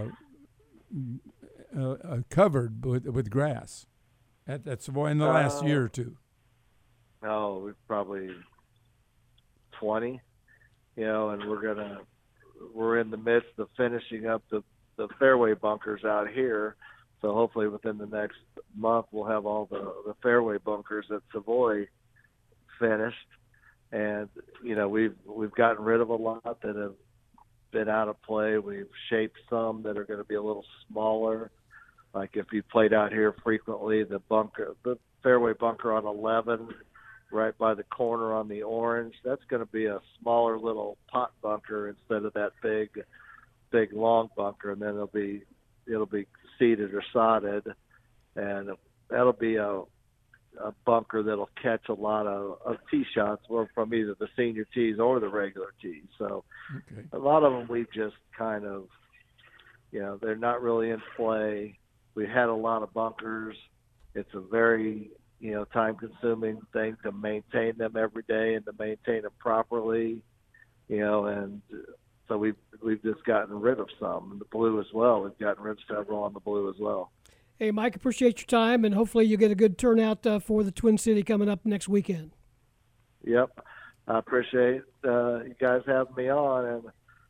uh, uh, covered with with grass at, at Savoy in the last uh, year or two? Oh, we've probably twenty. You know, and we're gonna we're in the midst of finishing up the the fairway bunkers out here. So hopefully within the next month we'll have all the, the fairway bunkers at Savoy finished. And you know, we've we've gotten rid of a lot that have been out of play. We've shaped some that are going to be a little smaller. Like if you played out here frequently, the bunker, the fairway bunker on eleven, right by the corner on the orange, that's going to be a smaller little pot bunker instead of that big, big long bunker. And then it'll be it'll be seeded or sodded, and that'll be a a bunker that'll catch a lot of, of tee shots from either the senior tees or the regular tees. So okay. A lot of them we've just kind of, you know, they're not really in play. We had a lot of bunkers. It's a very, you know, time-consuming thing to maintain them every day and to maintain them properly, you know, and so we've, we've just gotten rid of some. And the blue as well. We've gotten rid of several on the blue as well. Hey, Mike, appreciate your time, and hopefully you get a good turnout uh, for the Twin City coming up next weekend. Yep. I appreciate uh, you guys having me on, and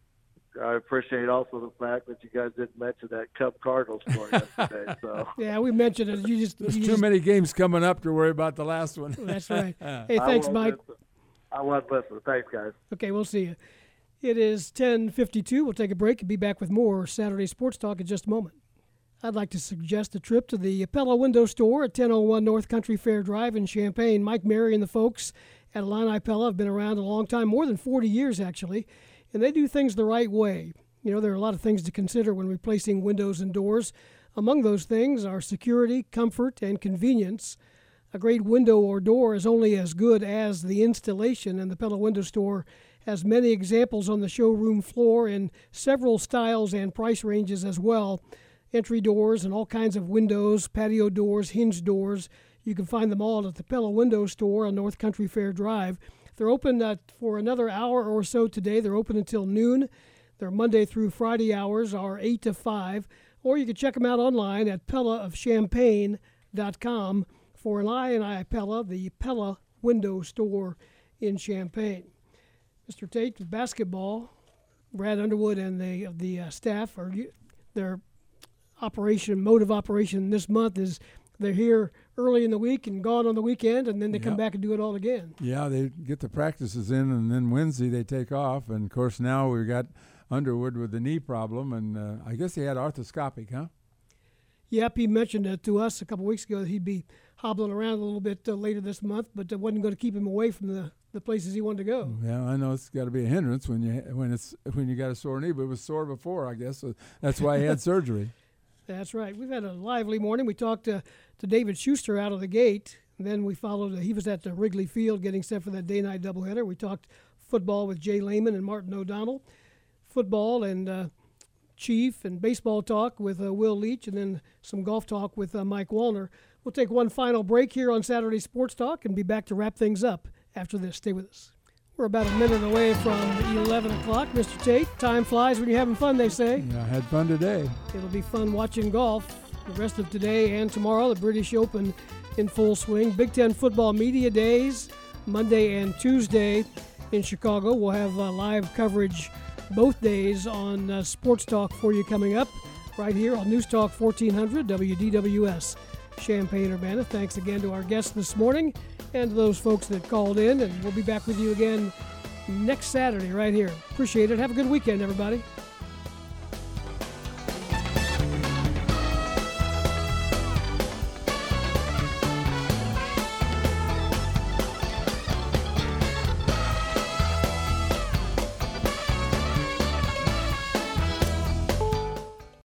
I appreciate also the fact that you guys didn't mention that Cub Cardinals score yesterday. So yeah, we mentioned it. You just There's you too just, many games coming up to worry about the last one. That's right. Hey, thanks, I Mike. Listen. I love listening. Thanks, guys. Okay, we'll see you. It is ten fifty-two. We'll take a break and be back with more Saturday Sports Talk in just a moment. I'd like to suggest a trip to the Pella Window Store at ten oh one North Country Fair Drive in Champaign. Mike Mary and the folks at Illini Pella have been around a long time, more than forty years actually, and they do things the right way. You know, there are a lot of things to consider when replacing windows and doors. Among those things are security, comfort, and convenience. A great window or door is only as good as the installation, and the Pella Window Store has many examples on the showroom floor in several styles and price ranges as well. Entry doors and all kinds of windows, patio doors, hinge doors. You can find them all at the Pella Window Store on North Country Fair Drive. They're open uh, for another hour or so today. They're open until noon. Their Monday through Friday hours are eight to five. Or you can check them out online at pella of champaign dot com. For Illini Pella, the Pella Window Store in Champaign. Mister Tate, basketball, Brad Underwood and the, the uh, staff, are their operation, mode of operation this month is they're here early in the week and gone on the weekend, and then they yep. come back and do it all again. Yeah, they get the practices in, and then Wednesday they take off. And, of course, now we've got Underwood with the knee problem, and uh, I guess he had arthroscopic, huh? Yep, he mentioned it to us a couple weeks ago that he'd be hobbling around a little bit uh, later this month, but it wasn't going to keep him away from the, the places he wanted to go. Yeah, I know it's got to be a hindrance when you when it's when you got a sore knee, but it was sore before, I guess. So that's why he had surgery. That's right. We've had a lively morning. We talked to, to David Schuster out of the gate. Then we followed. Uh, he was at the Wrigley Field getting set for that day-night doubleheader. We talked football with Jay Lehman and Martin O'Donnell, football and uh, Chief and baseball talk with uh, Will Leach, and then some golf talk with uh, Mike Wallner. We'll take one final break here on Saturday Sports Talk and be back to wrap things up after this. Stay with us. We're about a minute away from eleven o'clock. Mister Tate, time flies when you're having fun, they say. Yeah, I had fun today. It'll be fun watching golf the rest of today and tomorrow. The British Open in full swing. Big Ten football media days, Monday and Tuesday in Chicago. We'll have uh, live coverage both days on uh, Sports Talk for you coming up right here on News Talk fourteen hundred W D W S Champaign-Urbana. Thanks again to our guests this morning and to those folks that called in, and we'll be back with you again next Saturday right here. Appreciate it. Have a good weekend, everybody.